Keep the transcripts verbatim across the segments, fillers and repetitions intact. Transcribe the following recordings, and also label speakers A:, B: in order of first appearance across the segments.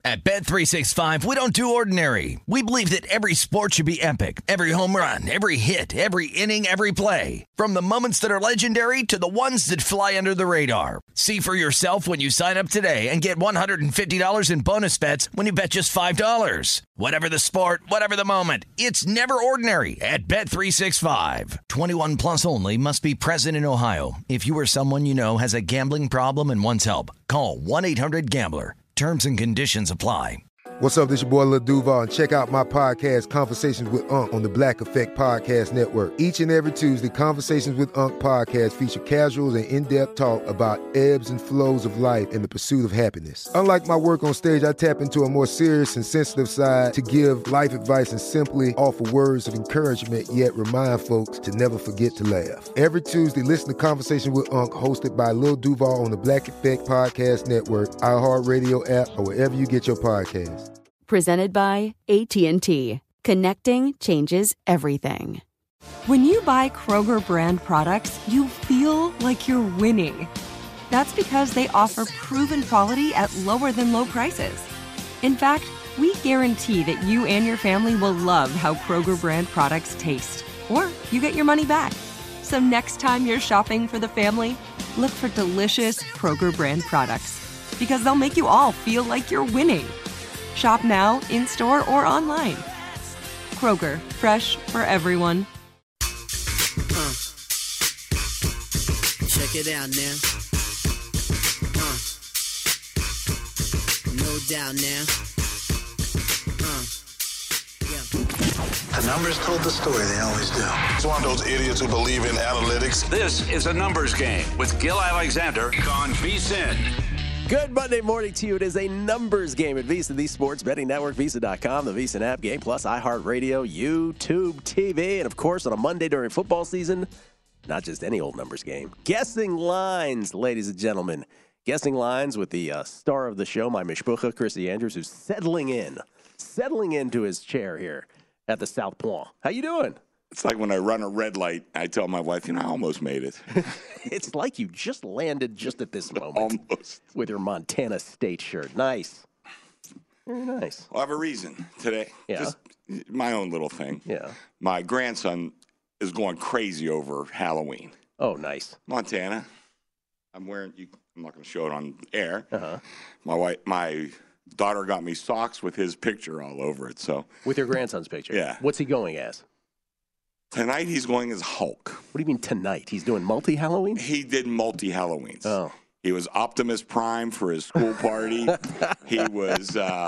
A: At Bet three sixty-five, we don't do ordinary. We believe that every sport should be epic. Every home run, every hit, every inning, every play. From the moments that are legendary to the ones that fly under the radar. See for yourself when you sign up today and get one hundred fifty dollars in bonus bets when you bet just five dollars. Whatever the sport, whatever the moment, it's never ordinary at Bet three sixty-five. twenty-one plus only. Must be present in Ohio. If you or someone you know has a gambling problem and wants help, call one eight hundred gambler. Terms and conditions apply.
B: What's up, this your boy Lil Duval, and check out my podcast, Conversations with Unc, on the Black Effect Podcast Network. Each and every Tuesday, Conversations with Unc podcast feature casual and in-depth talk about ebbs and flows of life and the pursuit of happiness. Unlike my work on stage, I tap into a more serious and sensitive side to give life advice and simply offer words of encouragement, yet remind folks to never forget to laugh. Every Tuesday, listen to Conversations with Unc, hosted by Lil Duval on the Black Effect Podcast Network, iHeartRadio app, or wherever you get your podcasts.
C: Presented by A T and T. Connecting changes everything.
D: When you buy Kroger brand products, you feel like you're winning. That's because they offer proven quality at lower than low prices. In fact, we guarantee that you and your family will love how Kroger brand products taste, or you get your money back. So next time you're shopping for the family, look for delicious Kroger brand products, because they'll make you all feel like you're winning. Shop now, in-store, or online. Kroger, fresh for everyone.
E: Uh, check it out now. Uh, no doubt now. Uh, yeah.
F: The numbers told the story, they always do.
G: It's one of those idiots who believe in analytics.
H: This is a numbers game with Gil Alexander on VSiN.
I: Good Monday morning to you. It is a numbers game at VSiN, the Sports Betting Network, Visa dot com, the VSiN app, Game Plus, iHeartRadio, YouTube T V, and of course on a Monday during football season, not just any old numbers game. Guessing lines, ladies and gentlemen. Guessing lines with the uh, star of the show, my mishpucha, Chrissy Andrews, who's settling in, settling into his chair here at the South Point. How you doing?
J: It's like when I run a red light, I tell my wife, you know, I almost made it.
I: It's like you just landed just at this moment.
J: Almost.
I: With your Montana State shirt. Nice. Very nice.
J: I'll have a reason today.
I: Yeah.
J: Just my own little thing.
I: Yeah.
J: My grandson is going crazy over Halloween.
I: Oh, nice.
J: Montana. I'm wearing, you, I'm not going to show it on air.
I: Uh-huh.
J: My wife, my daughter got me socks with his picture all over it. So.
I: With your grandson's picture?
J: Yeah.
I: What's he going as?
J: Tonight he's going as Hulk.
I: What do you mean tonight? He's doing multi-Halloween?
J: He did multi-Halloweens.
I: Oh.
J: He was Optimus Prime for his school party. He was uh,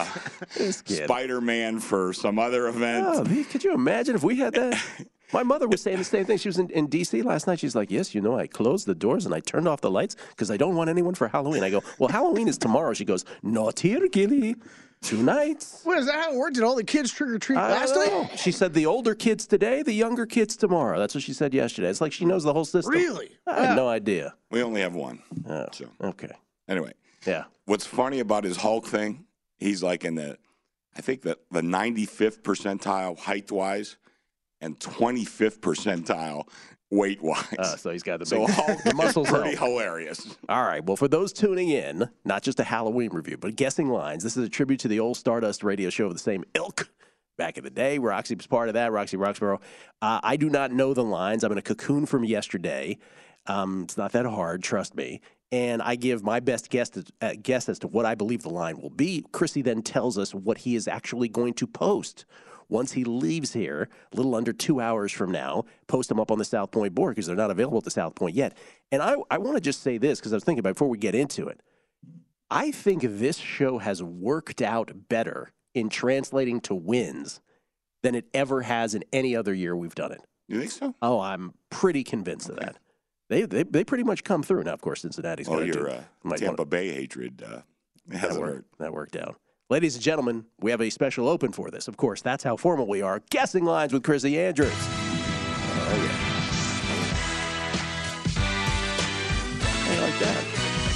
J: Spider-Man for some other event.
I: Oh, could you imagine if we had that? My mother was saying the same thing. She was in, in D C last night. She's like, yes, you know, I closed the doors and I turned off the lights because I don't want anyone for Halloween. I go, well, Halloween is tomorrow. She goes, not here, Gilly. Two nights.
K: What, is that how it worked? Did all the kids trick-or-treat last night?
I: She said the older kids today, the younger kids tomorrow. That's what she said yesterday. It's like she knows the whole system.
K: Really?
I: I had no idea.
J: We only have one.
I: Oh,
J: so.
I: Okay.
J: Anyway.
I: Yeah.
J: What's funny about his Hulk thing, he's like in the, I think the, the ninety-fifth percentile height-wise and twenty-fifth percentile weight-wise.
I: Uh, so he's got the
J: so
I: big
J: Hulk
I: the muscles.
J: pretty
I: help.
J: hilarious.
I: All right. Well, for those tuning in, not just a Halloween review, but guessing lines, this is a tribute to the old Stardust radio show of the same ilk. Back in the day, Roxy was part of that, Roxy Roxborough. Uh, I do not know the lines. I'm in a cocoon from yesterday. Um, it's not that hard, trust me. And I give my best guess, to, uh, guess as to what I believe the line will be. Chrissy then tells us what he is actually going to post. Once he leaves here, a little under two hours from now, post them up on the South Point board because they're not available at the South Point yet. And I, I want to just say this because I was thinking about it before we get into it. I think this show has worked out better in translating to wins than it ever has in any other year we've done it.
J: You think so?
I: Oh, I'm pretty convinced of that. They they they pretty much come through. Now, of course, Cincinnati's
J: well,
I: got
J: your
I: to.
J: uh, Tampa Bay hatred uh, hasn't
I: that worked,
J: hurt.
I: That worked out. Ladies and gentlemen, we have a special open for this. Of course, that's how formal we are. Guessing lines with Chrissy Andrews. Oh, yeah. How you like that?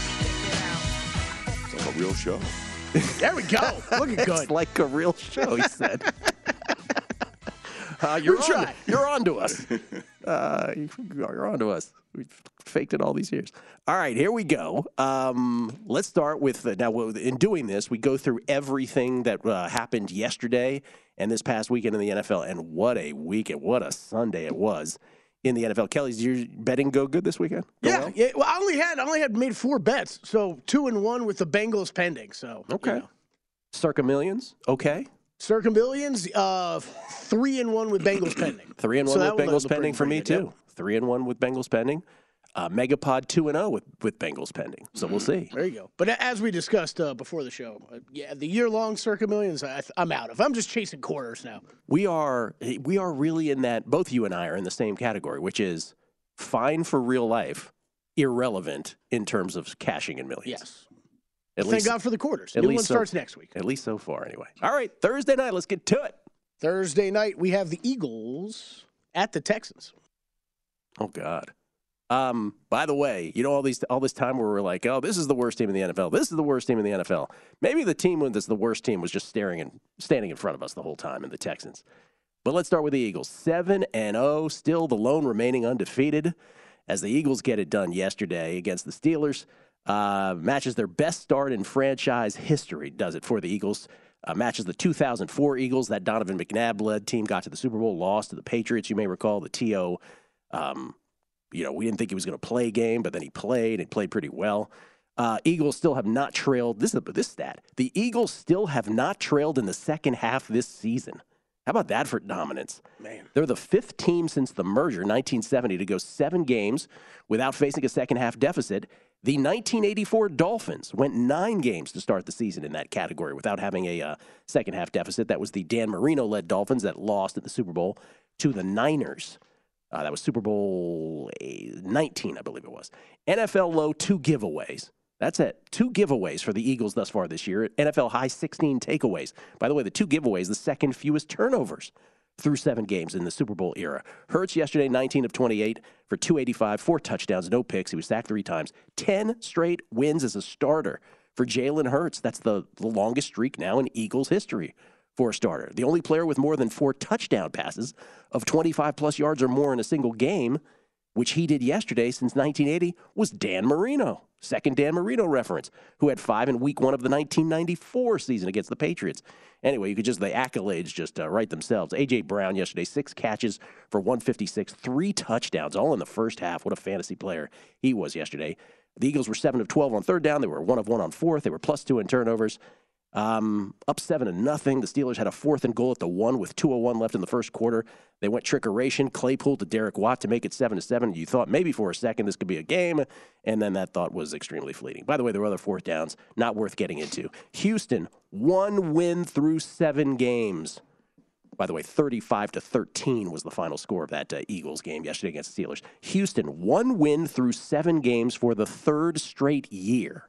J: It's like a real show.
K: There we go. Looking good.
I: It's like a real show, he said. Uh, you're,
K: We
I: on,
K: try.
I: you're on to us. Uh, you're on to us. We've faked it all these years. All right, here we go. Um, let's start with, uh, now, in doing this, we go through everything that uh, happened yesterday and this past weekend in the N F L, and what a weekend, what a Sunday it was in the N F L. Kelly, did your betting go good this weekend? Go
K: Yeah,
I: well?
K: yeah. Well, I only had I only had made four bets, so two and one with the Bengals pending. So
I: Okay.
K: you know.
I: Circa Millions, okay.
K: Circa Millions, uh, three and one with Bengals pending.
I: Three and
K: So
I: one
K: that
I: with
K: one
I: Bengals
K: looked
I: pending
K: pretty-
I: for me,
K: pretty good,
I: too. Three and one with Bengals pending. Uh, Megapod two and oh with, with Bengals pending. So we'll see.
K: There you go. But as we discussed uh, before the show, uh, yeah, the year-long Circa Millions, I, I'm out of. I'm just chasing quarters now.
I: We are we are really in that, both you and I are in the same category, which is fine for real life, irrelevant in terms of cashing in millions.
K: Yes.
I: At
K: Thank
I: least,
K: God for the quarters.
I: at
K: New
I: least
K: one
I: so-
K: starts next week.
I: At least so far, anyway. All right, Thursday night, let's get to it.
K: Thursday night, we have the Eagles at the Texans.
I: Oh, God. Um, by the way, you know, all these all this time where we're like, oh, this is the worst team in the N F L. This is the worst team in the N F L. Maybe the team that's the worst team was just staring and standing in front of us the whole time in the Texans. But let's start with the Eagles. seven and oh, still the lone remaining undefeated as the Eagles get it done yesterday against the Steelers. Uh, matches their best start in franchise history, does it for the Eagles. Uh, matches the two thousand four Eagles. That Donovan McNabb-led team got to the Super Bowl, lost to the Patriots. You may recall the T O Um You know, we didn't think he was going to play a game, but then he played and played pretty well. Uh, Eagles still have not trailed. This is this stat. The Eagles still have not trailed in the second half this season. How about that for dominance?
K: Man.
I: They're the fifth team since the merger, nineteen seventy, to go seven games without facing a second half deficit. The nineteen eighty-four Dolphins went nine games to start the season in that category without having a uh, second half deficit. That was the Dan Marino-led Dolphins that lost at the Super Bowl to the Niners. Uh, that was Super Bowl nineteen, I believe it was. N F L low, two giveaways. That's it. Two giveaways for the Eagles thus far this year. N F L high, sixteen takeaways. By the way, the two giveaways, the second fewest turnovers through seven games in the Super Bowl era. Hurts yesterday, nineteen of twenty-eight for two eighty-five, four touchdowns, no picks. He was sacked three times. ten straight wins as a starter for Jalen Hurts. That's the, the longest streak now in Eagles history for a starter. The only player with more than four touchdown passes of twenty-five plus yards or more in a single game, which he did yesterday since nineteen eighty, was Dan Marino. Second Dan Marino reference, who had five in week one of the nineteen ninety-four season against the Patriots. Anyway, you could just, the accolades just uh, write themselves. A J. Brown yesterday, six catches for one fifty-six, three touchdowns, all in the first half. What a fantasy player he was yesterday. The Eagles were seven of twelve on third down. They were one of one on fourth. They were plus two in turnovers. Um, up seven to nothing. The Steelers had a fourth and goal at the one with two oh one left in the first quarter. They went trickeration, Claypool to Derek Watt to make it seven to seven. You thought maybe for a second this could be a game, and then that thought was extremely fleeting. By the way, there were other fourth downs, not worth getting into. Houston, one win through seven games. By the way, thirty-five to thirteen was the final score of that uh, Eagles game yesterday against the Steelers. Houston, one win through seven games for the third straight year.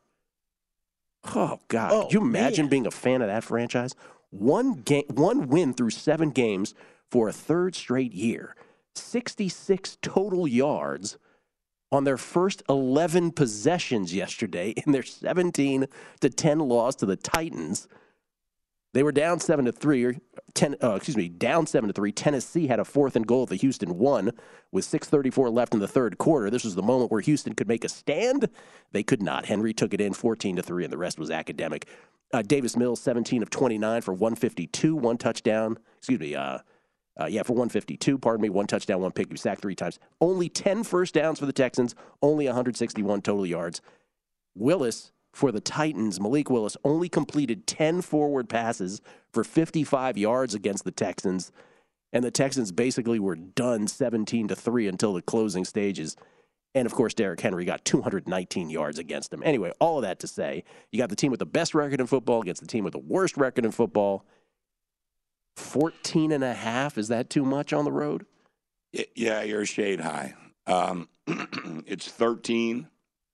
I: Oh, God.
K: Oh,
I: Could you imagine
K: man.
I: being a fan of that franchise? One game, one win through seven games for a third straight year. sixty-six total yards on their first eleven possessions yesterday in their seventeen to ten loss to the Titans. They were down seven to three, or ten. Uh, excuse me, down seven to three. Tennessee had a fourth and goal at the Houston one with six thirty-four left in the third quarter. This was the moment where Houston could make a stand. They could not. Henry took it in fourteen to three, and the rest was academic. Uh, Davis Mills, seventeen of twenty-nine for one fifty-two, one touchdown. Excuse me, uh, uh, yeah, for one fifty-two. Pardon me, one touchdown, one pick. He was sacked three times. Only ten first downs for the Texans. Only one sixty-one total yards. Willis. For the Titans, Malik Willis only completed ten forward passes for fifty-five yards against the Texans, and the Texans basically were done seventeen to three until the closing stages. And, of course, Derrick Henry got two hundred nineteen yards against them. Anyway, all of that to say, you got the team with the best record in football against the team with the worst record in football. fourteen and a half, is that too much on the road?
J: Yeah, you're a shade high. Um, it's thirteen.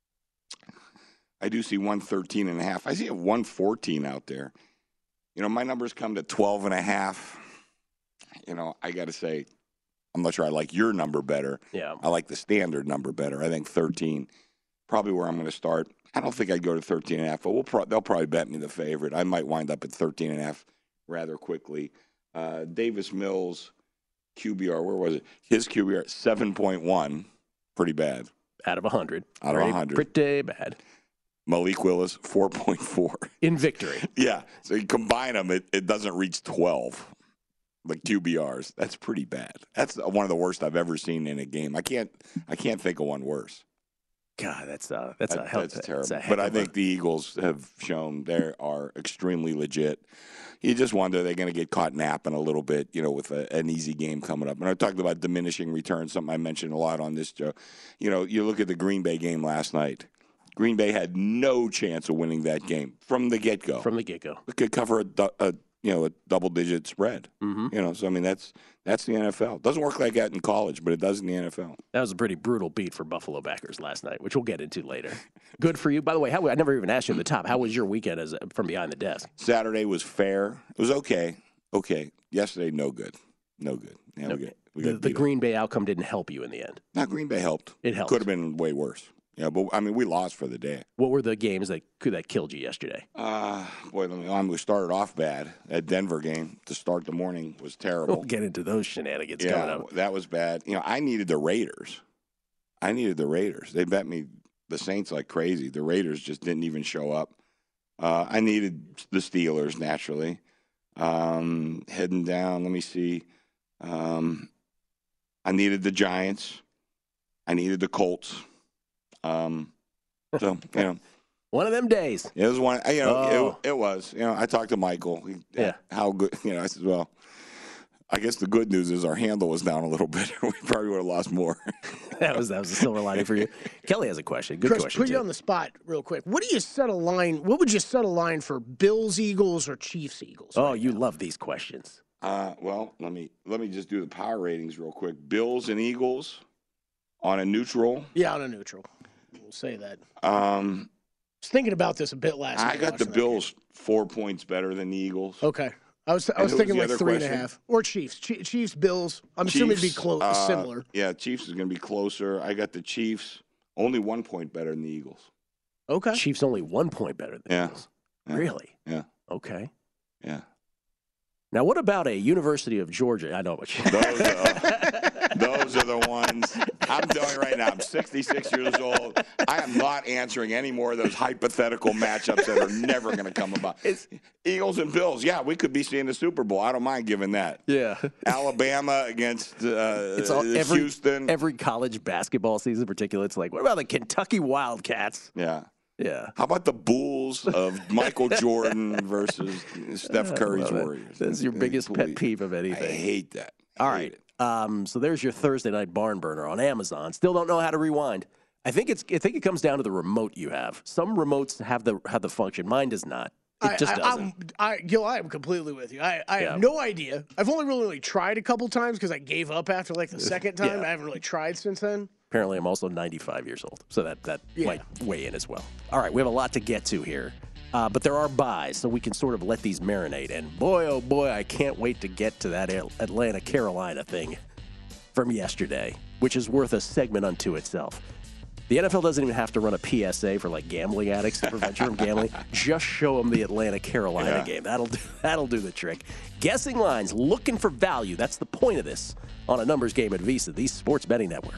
J: I do see one thirteen and a half. I see a one fourteen out there. You know, my numbers come to twelve and a half. You know, I got to say, I'm not sure I like your number better.
I: Yeah.
J: I like the standard number better. I think thirteen, probably where I'm going to start. I don't think I'd go to thirteen and a half, but we'll pro- they'll probably bet me the favorite. I might wind up at thirteen and a half rather quickly. Uh, Davis Mills, Q B R, where was it? His Q B R, seven point one. Pretty bad.
I: Out of one hundred.
J: Out of one hundred.
I: Pretty bad.
J: Malik Willis, four point four.
I: In victory.
J: Yeah. So you combine them, it, it doesn't reach twelve. Like Q B Rs. That's pretty bad. That's one of the worst I've ever seen in a game. I can't I can't think of one worse.
I: God, that's uh, that's
J: that,
I: a hell.
J: That's terrible.
I: That's a
J: but I think the Eagles have shown they are extremely legit. You just wonder they're going to get caught napping a little bit, you know, with a, an easy game coming up. And I talked about diminishing returns, something I mentioned a lot on this show. You know, you look at the Green Bay game last night. Green Bay had no chance of winning that game from the get-go.
I: From the get-go.
J: It could cover a, a you know a double-digit spread.
I: Mm-hmm.
J: You know, so I mean that's that's the N F L. It doesn't work like that in college, but it does in the N F L.
I: That was a pretty brutal beat for Buffalo backers last night, which we'll get into later. Good for you. By the way, how I never even asked you at the top. How was your weekend as from behind the desk?
J: Saturday was fair. It was okay. Okay. Yesterday, no good. No good. Yeah,
I: no,
J: we got, we
I: the
J: got
I: the Green Bay outcome didn't help you in the end.
J: Not Green Bay helped.
I: It helped.
J: Could have been way worse. Yeah, but I mean, we lost for the day.
I: What were the games that could that killed you yesterday?
J: Uh, boy, I mean, we started off bad. That Denver game to start the morning was terrible.
I: We'll get into those shenanigans
J: yeah,
I: coming up.
J: That was bad. You know, I needed the Raiders. I needed the Raiders. They bet me the Saints like crazy. The Raiders just didn't even show up. Uh, I needed the Steelers, naturally. Um, heading down, let me see. Um, I needed the Giants. I needed the Colts. Um, so, you know.
I: One of them days.
J: It was one, you know,
I: oh.
J: it, it was. You know, I talked to Michael. He,
I: yeah.
J: How good, you know, I said, well, I guess the good news is our handle was down a little bit. We probably would have lost more.
I: that was that was a silver lining for you. Kelly has a question. Good
K: Chris,
I: question.
K: Put
I: too.
K: you on the spot real quick. What do you set a line? What would you set a line for Bills Eagles or Chiefs Eagles?
I: Oh,
K: right
I: you
K: now?
I: love these questions.
J: Uh, well, let me let me just do the power ratings real quick. Bills and Eagles on a neutral.
K: Yeah, on a neutral. We'll say that.
J: Um,
K: I was thinking about this a bit last night.
J: I got the Bills four points better than the Eagles.
K: Okay. I was I was thinking like three and a half. Or Chiefs. Ch- Chiefs, Bills. I'm
J: Chiefs,
K: assuming it'd be close,
J: uh,
K: similar.
J: Yeah, Chiefs is going to be closer. I got the Chiefs only one point better than the Eagles.
K: Okay.
I: Chiefs only one point better than the
J: Yeah.
I: Eagles.
J: Yeah.
I: Really?
J: Yeah.
I: Okay.
J: Yeah.
I: Now, what about a University of Georgia? I know what you.
J: Those are, those are the ones. I'm telling you right now, I'm sixty-six years old. I am not answering any more of those hypothetical matchups that are never going to come about. It's Eagles and Bills. Yeah, we could be seeing the Super Bowl. I don't mind giving that.
I: Yeah.
J: Alabama against uh,
I: it's all, every,
J: Houston.
I: Every college basketball season, in particular, it's like, what about the Kentucky Wildcats?
J: Yeah.
I: Yeah.
J: How about the Bulls of Michael Jordan versus Steph Curry's Warriors?
I: That's your biggest pet peeve of anything.
J: I hate that. I
I: All
J: hate
I: right.
J: it.
I: Um, so there's your Thursday night barn burner on Amazon. Still don't know how to rewind. I think it's. I think it comes down to the remote you have. Some remotes have the have the function. Mine does not. It
K: I,
I: just
K: I,
I: doesn't.
K: I'm, I, Gil, I am completely with you. I, I
I: Yeah.
K: have no idea. I've only really, really tried a couple times because I gave up after like the second time.
I: Yeah.
K: I haven't really tried since then.
I: Apparently, I'm also ninety-five years old, so that that
K: Yeah.
I: might weigh in as well. All right, we have a lot to get to here, uh, but there are buys, so we can sort of let these marinate. And boy, oh boy, I can't wait to get to that Atlanta Carolina thing from yesterday, which is worth a segment unto itself. The N F L doesn't even have to run a P S A for like gambling addicts to prevent you from gambling. Just show them the Atlanta Carolina
J: Yeah.
I: game. That'll do, that'll do the trick. Guessing lines, looking for value. That's the point of this on a numbers game at Visa, the Sports Betting Network.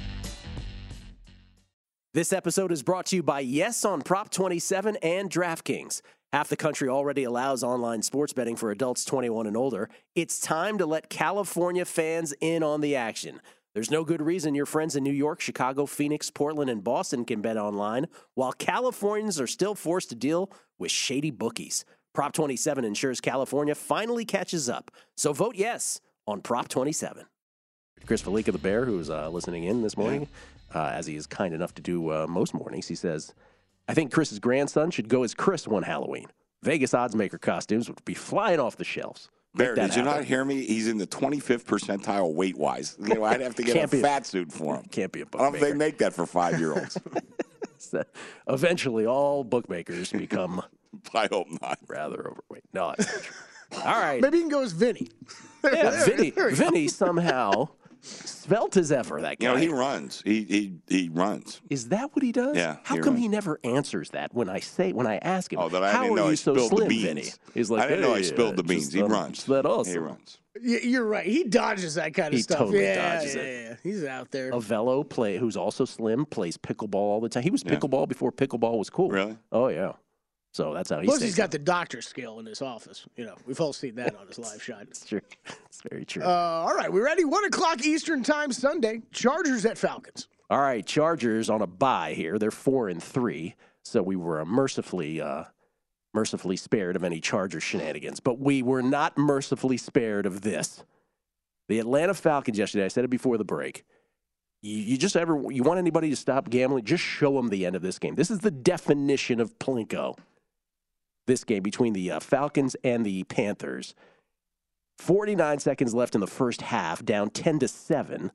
I: This episode is brought to you by Yes on Prop twenty-seven and DraftKings. Half the country already allows online sports betting for adults twenty-one and older. It's time to let California fans in on the action. There's no good reason your friends in New York, Chicago, Phoenix, Portland, and Boston can bet online, while Californians are still forced to deal with shady bookies. Prop twenty-seven ensures California finally catches up. So vote yes on Prop twenty-seven. Chris Fallica, the Bear, who's uh, listening in this morning, uh, as he is kind enough to do uh, most mornings, he says, I think Chris's grandson should go as Chris one Halloween. Vegas oddsmaker costumes would be flying off the shelves.
J: Bear, did you
I: happen.
J: not hear me? He's in the twenty-fifth percentile weight-wise. You know, I'd have to get
I: Can't
J: a
I: be-
J: fat suit for him.
I: Can't be a
J: I don't know if
I: bookmaker.
J: they make that for five-year-olds.
I: So eventually, all bookmakers become
J: I hope not.
I: rather overweight. No, that's not true. All right.
K: Maybe you can go as Vinny.
I: Yeah, Vinny, Vinny somehow svelte as ever, that guy.
J: You know, he runs. He he he runs.
I: Is that what he does?
J: Yeah.
I: How
J: he
I: come
J: runs.
I: he never answers that when I say when I ask him?
J: Oh, that I
I: how
J: didn't
I: are
J: know
I: you
J: I
I: so
J: spilled
I: slim,
J: the beans.
I: Vinny? He's like,
J: I didn't know I
I: "Hey,
J: spilled the
I: uh,
J: beans.
I: just,
J: He
I: um,
J: runs.
I: That awesome.
J: He runs.
K: Y- You're right. He dodges that kind of
I: He
K: stuff.
I: totally
K: yeah,
I: dodges
K: yeah,
I: it.
K: yeah. He's out there.
I: Avello play, who's also slim, plays pickleball all the time. He was
J: Yeah.
I: pickleball before pickleball was cool.
J: Really?
I: Oh yeah. So that's how he.
K: Plus,
I: stays
K: he's got the doctor scale in his office. You know, we've all seen that on his live shot.
I: It's true. It's very true.
K: Uh, all right, we ready? One o'clock Eastern time Sunday. Chargers at Falcons.
I: All right, Chargers on a bye here. They're four and three, so we were mercifully, uh, mercifully spared of any Charger shenanigans. But we were not mercifully spared of this. The Atlanta Falcons yesterday. I said it before the break. You, you just ever you want anybody to stop gambling? Just show them the end of this game. This is the definition of plinko. This game between the uh, Falcons and the Panthers. forty-nine seconds left in the first half, down ten to seven.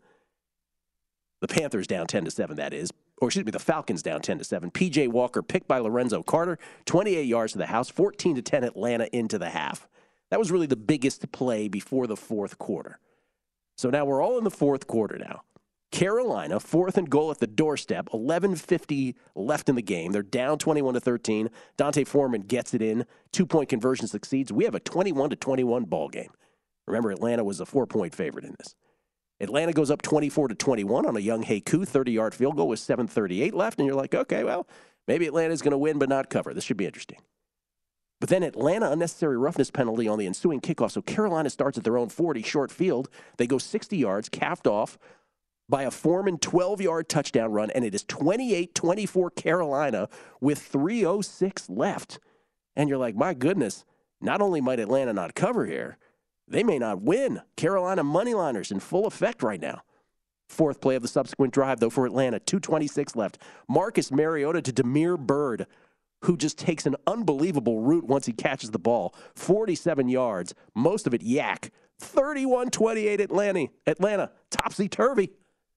I: The Panthers down ten to seven, that is. Or excuse me, the Falcons down ten to seven. P J Walker picked by Lorenzo Carter, twenty-eight yards to the house, fourteen to ten Atlanta into the half. That was really the biggest play before the fourth quarter. So now we're all in the fourth quarter now. Carolina, fourth and goal at the doorstep, eleven fifty left in the game. They're down twenty-one to thirteen. Dante Foreman gets it in. Two-point conversion succeeds. We have a twenty-one to twenty-one ball game. Remember, Atlanta was a four-point favorite in this. Atlanta goes up twenty-four to twenty-one on a Young Haku thirty-yard field goal with seven thirty-eight left, and you're like, okay, well, maybe Atlanta's going to win but not cover. This should be interesting. But then Atlanta, unnecessary roughness penalty on the ensuing kickoff. So Carolina starts at their own forty, short field. They go sixty yards, capped off by a Foreman twelve-yard touchdown run, and it is twenty-eight twenty-four Carolina with three oh six left. And you're like, my goodness, not only might Atlanta not cover here, they may not win. Carolina moneyliners in full effect right now. Fourth play of the subsequent drive, though, for Atlanta, two twenty-six left. Marcus Mariota to Damiere Byrd, who just takes an unbelievable route once he catches the ball. forty-seven yards, most of it yak. thirty-one twenty-eight Atlanta, Atlanta, topsy-turvy.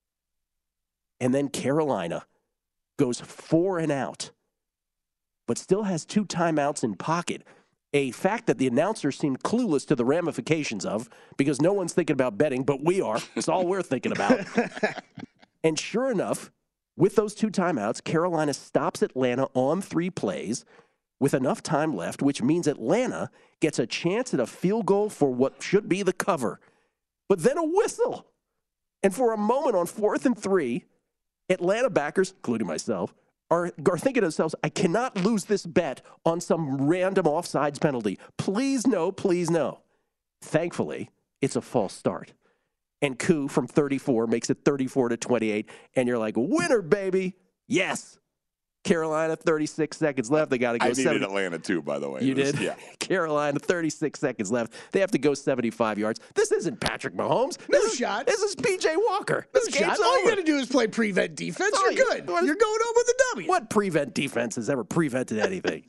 I: And then Carolina goes four and out, but still has two timeouts in pocket. A fact that the announcers seem clueless to the ramifications of, because no one's thinking about betting, but we are. It's all we're thinking about. And sure enough, with those two timeouts, Carolina stops Atlanta on three plays with enough time left, which means Atlanta gets a chance at a field goal for what should be the cover. But then a whistle. And for a moment on fourth and three, Atlanta backers, including myself, are, are thinking to themselves, I cannot lose this bet on some random offsides penalty. Please no, please no. Thankfully, it's a false start. And Koo from thirty-four makes it thirty-four to twenty-eight, and you're like, winner, baby. Yes. Carolina, thirty-six seconds left. They got to go.
J: I needed
I: seventy
J: Atlanta too, by the way.
I: You
J: It was-
I: did?
J: Yeah.
I: Carolina, thirty-six seconds left. They have to go seventy-five yards. This isn't Patrick Mahomes.
K: No
I: This is,
K: shot.
I: This is P J Walker.
K: No
I: This
K: shot.
I: game's
K: All you
I: over.
K: got to do is play prevent defense.
I: Oh,
K: You're
I: you-
K: good.
I: what-
K: You're going home with a W.
I: What prevent defense has ever prevented anything?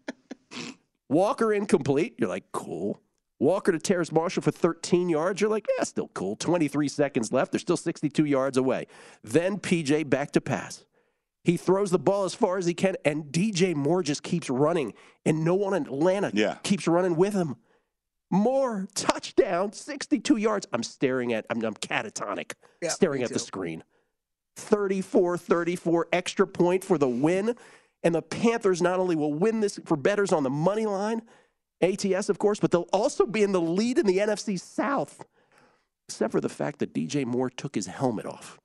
I: Walker incomplete. You're like, cool. Walker to Terrace Marshall for thirteen yards. You're like, yeah, still cool. twenty-three seconds left. They're still sixty-two yards away. Then P J back to pass. He throws the ball as far as he can, and D J Moore just keeps running, and no one in Atlanta
J: Yeah.
I: keeps running with him. Moore, touchdown, sixty-two yards. I'm staring at, I'm, I'm catatonic,
K: Yeah,
I: staring
K: me
I: at the
K: too.
I: screen. thirty-four thirty-four, extra point for the win. And the Panthers not only will win this for bettors on the money line, A T S, of course, but they'll also be in the lead in the N F C South, except for the fact that D J Moore took his helmet off.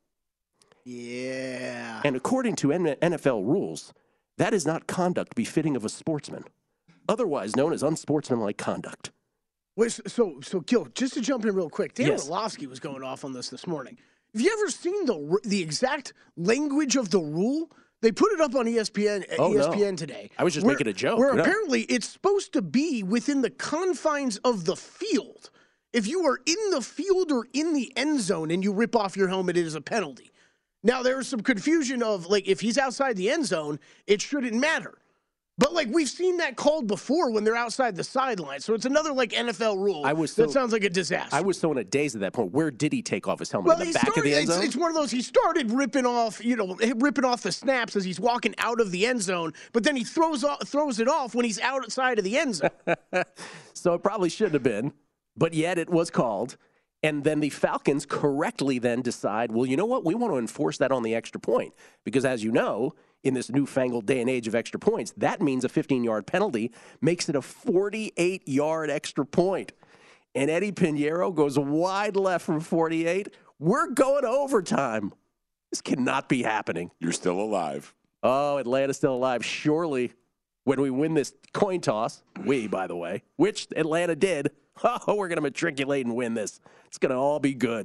K: Yeah.
I: And according to N F L rules, that is not conduct befitting of a sportsman, otherwise known as unsportsmanlike conduct.
K: Wait, so, so, so, Gil, just to jump in real quick, Dan
I: Yes.
K: Orlovsky was going off on this this morning. Have you ever seen the the exact language of the rule? They put it up on E S P N,
I: Oh,
K: E S P N
I: no.
K: today.
I: I was just
K: where-
I: making a joke.
K: Where
I: No.
K: apparently it's supposed to be within the confines of the field. If you are in the field or in the end zone and you rip off your helmet, it is a penalty. Now, there was some confusion of, like, if he's outside the end zone, it shouldn't matter. But, like, we've seen that called before when they're outside the sideline. So it's another, like, N F L rule
I: I was
K: that
I: so-
K: sounds like a disaster.
I: I was so in a daze at that point. Where did he take off his helmet?
K: Well,
I: in the
K: he
I: back
K: started,
I: of the end
K: it's,
I: zone?
K: it's one of those, he started ripping off, you know, ripping off the snaps as he's walking out of the end zone, but then he throws off, throws it off when he's outside of the end zone.
I: So it probably shouldn't have been, but yet it was called. And then the Falcons correctly then decide, well, you know what? We want to enforce that on the extra point. Because as you know, in this newfangled day and age of extra points, that means a fifteen-yard penalty makes it a forty-eight-yard extra point. And Eddie Pinheiro goes wide left from forty-eight. We're going to overtime. This cannot be happening.
J: You're still alive.
I: Oh, Atlanta's still alive. Surely, when we win this coin toss, we, by the way, which Atlanta did, oh, we're going to matriculate and win this. It's going to all be good.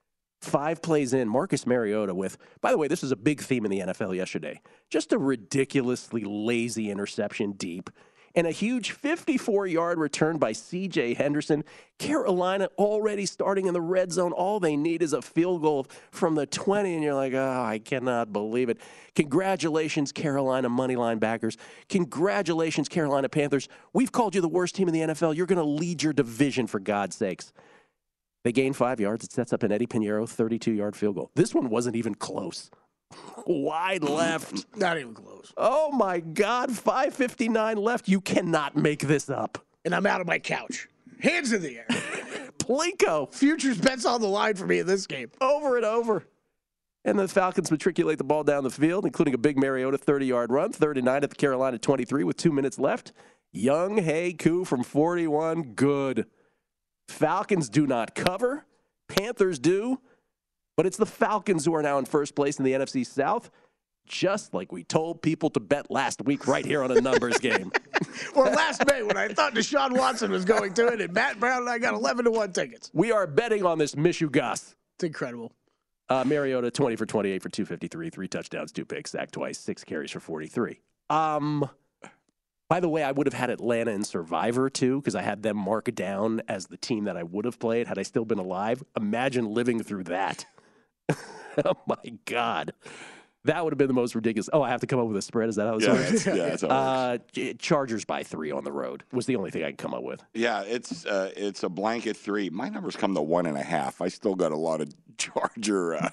I: Five plays in, Marcus Mariota with, by the way, this is a big theme in the N F L yesterday, just a ridiculously lazy interception deep and a huge fifty-four-yard return by C J Henderson. Carolina already starting in the red zone. All they need is a field goal from the twenty, and you're like, oh, I cannot believe it. Congratulations, Carolina moneyline backers. Congratulations, Carolina Panthers. We've called you the worst team in the N F L. You're going to lead your division, for God's sakes. They gain five yards. It sets up an Eddie Pinheiro thirty-two-yard field goal. This one wasn't even close. Wide left.
K: Not even close.
I: Oh, my God. five fifty-nine left. You cannot make this up.
K: And I'm out of my couch. Hands in the air.
I: Plinko.
K: Futures bets on the line for me in this game.
I: Over and over. And the Falcons matriculate the ball down the field, including a big Mariota thirty-yard run. Third and nine at the Carolina twenty-three with two minutes left. Young Hey Koo from forty-one. Good. Falcons do not cover. Panthers do. But it's the Falcons who are now in first place in the N F C South, just like we told people to bet last week right here on a numbers game.
K: Or last May when I thought Deshaun Watson was going to it, and Matt Brown and I got eleven to one tickets.
I: We are betting on this Michigas.
K: It's incredible.
I: Uh, Mariota, twenty for twenty-eight for two fifty-three, three touchdowns, two picks, sacked twice, six carries for forty-three. Um, by the way, I would have had Atlanta in Survivor, too, because I had them marked down as the team that I would have played had I still been alive. Imagine living through that. Oh, my God. That would have been the most ridiculous. Oh, I have to come up with a spread? Is that how this
J: yeah,
I: works?
J: Yeah, that's how it works.
I: Uh, Chargers by three on the road was the only thing I could come up with.
J: Yeah, it's uh, it's a blanket three. My numbers come to one and a half. I still got a lot of Charger uh,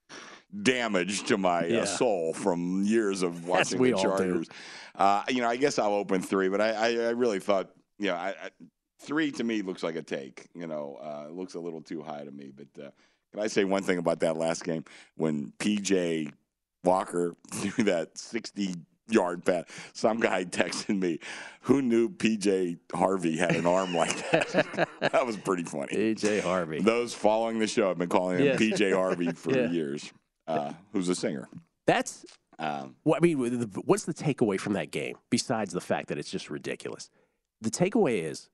J: damage to my
I: Yeah.
J: uh, soul from years of watching
I: we
J: the
I: all do.
J: Chargers. Uh, you know, I guess I'll open three, but I, I, I really thought, you know, I, I, three to me looks like a take. You know, uh, it looks a little too high to me. But uh, can I say one thing about that last game when P J Walker threw that sixty-yard pass? Some guy texted me, who knew P J Harvey had an arm like that? That was pretty funny.
I: P J Harvey.
J: Those following the show have been calling him
I: Yeah.
J: P J Harvey for
I: Yeah.
J: years, uh, who's a singer.
I: That's
J: Um,
I: Well, I mean, what's the takeaway from that game besides the fact that it's just ridiculous? The takeaway is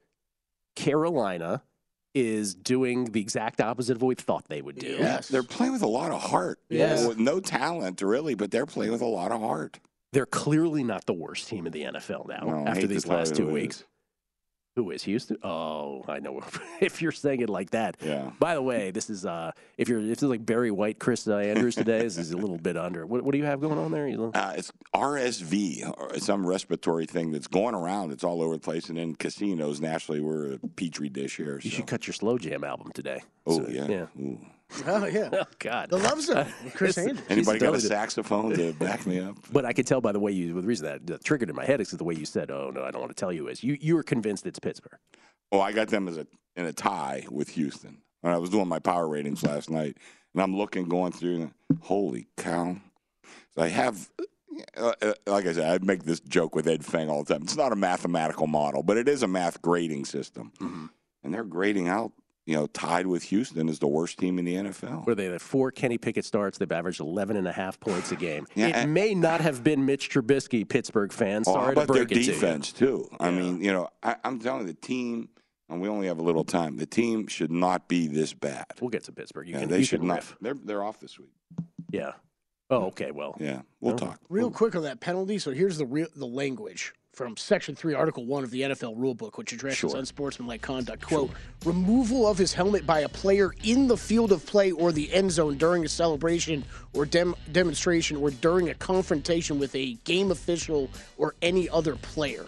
I: Carolina is doing the exact opposite of what we thought they would do.
K: Yes.
J: They're playing with a lot of heart.
I: Yes.
J: With no talent, really, but they're playing with a lot of heart.
I: They're clearly not the worst team in the N F L now
J: No, I
I: after
J: hate
I: these
J: to tell
I: last
J: you
I: two
J: who it
I: weeks.
J: is.
I: Who is Houston? Oh, I know. If you're saying it like that.
J: Yeah.
I: By the way, this is uh, if you're if this is like Barry White, Chris uh, Andrews today, this is a little bit under. What, what do you have going on there? You know?
J: Uh, it's R S V, or some respiratory thing that's going around. It's all over the place. And in casinos nationally, we're a petri dish here.
I: You
J: so.
I: should cut your Slow Jam album today.
J: Oh,
I: So,
J: yeah.
I: yeah.
J: Ooh.
K: Oh, yeah.
I: Oh God.
K: The Love Zone with Chris
I: It's-
K: Andrews.
J: Anybody got a
I: totally-
J: saxophone to back me up?
I: But I could tell by the way you, the reason that, that triggered in my head is the way you said, "Oh no, I don't want to tell you." Is you you were convinced it's Pittsburgh?
J: Oh, I got them as a in a tie with Houston. When I was doing my power ratings last night, and I'm looking, going through, and, holy cow. So I have, uh, uh, like I said, I make this joke with Ed Feng all the time. It's not a mathematical model, but it is a math grading system.
I: Mm-hmm.
J: And they're grading out, you know, tied with Houston as the worst team in the N F L.
I: Where they had four Kenny Pickett starts, they've averaged eleven and a half points a game.
J: Yeah,
I: it
J: and-
I: may not have been Mitch Trubisky, Pittsburgh fans.
J: Oh, how
I: Sorry to
J: about their
I: break it
J: defense, too? I
I: Yeah.
J: mean, you know, I, I'm telling you, the team, and we only have a little time, the team should not be this bad.
I: to you. We'll get to Pittsburgh. You
J: Yeah,
I: can,
J: they
I: you
J: should
I: can
J: not.
I: riff.
J: They're, they're off this week.
I: Yeah. Oh, okay. Well,
J: Yeah, we'll
I: Oh.
J: talk.
K: Real quick on that penalty. So here's the real, the language from Section three, Article one of the N F L Rulebook, which addresses
I: Sure.
K: unsportsmanlike conduct. Quote, removal of his helmet by a player in the field of play or the end zone during a celebration or dem- demonstration or during a confrontation with a game official or any other player.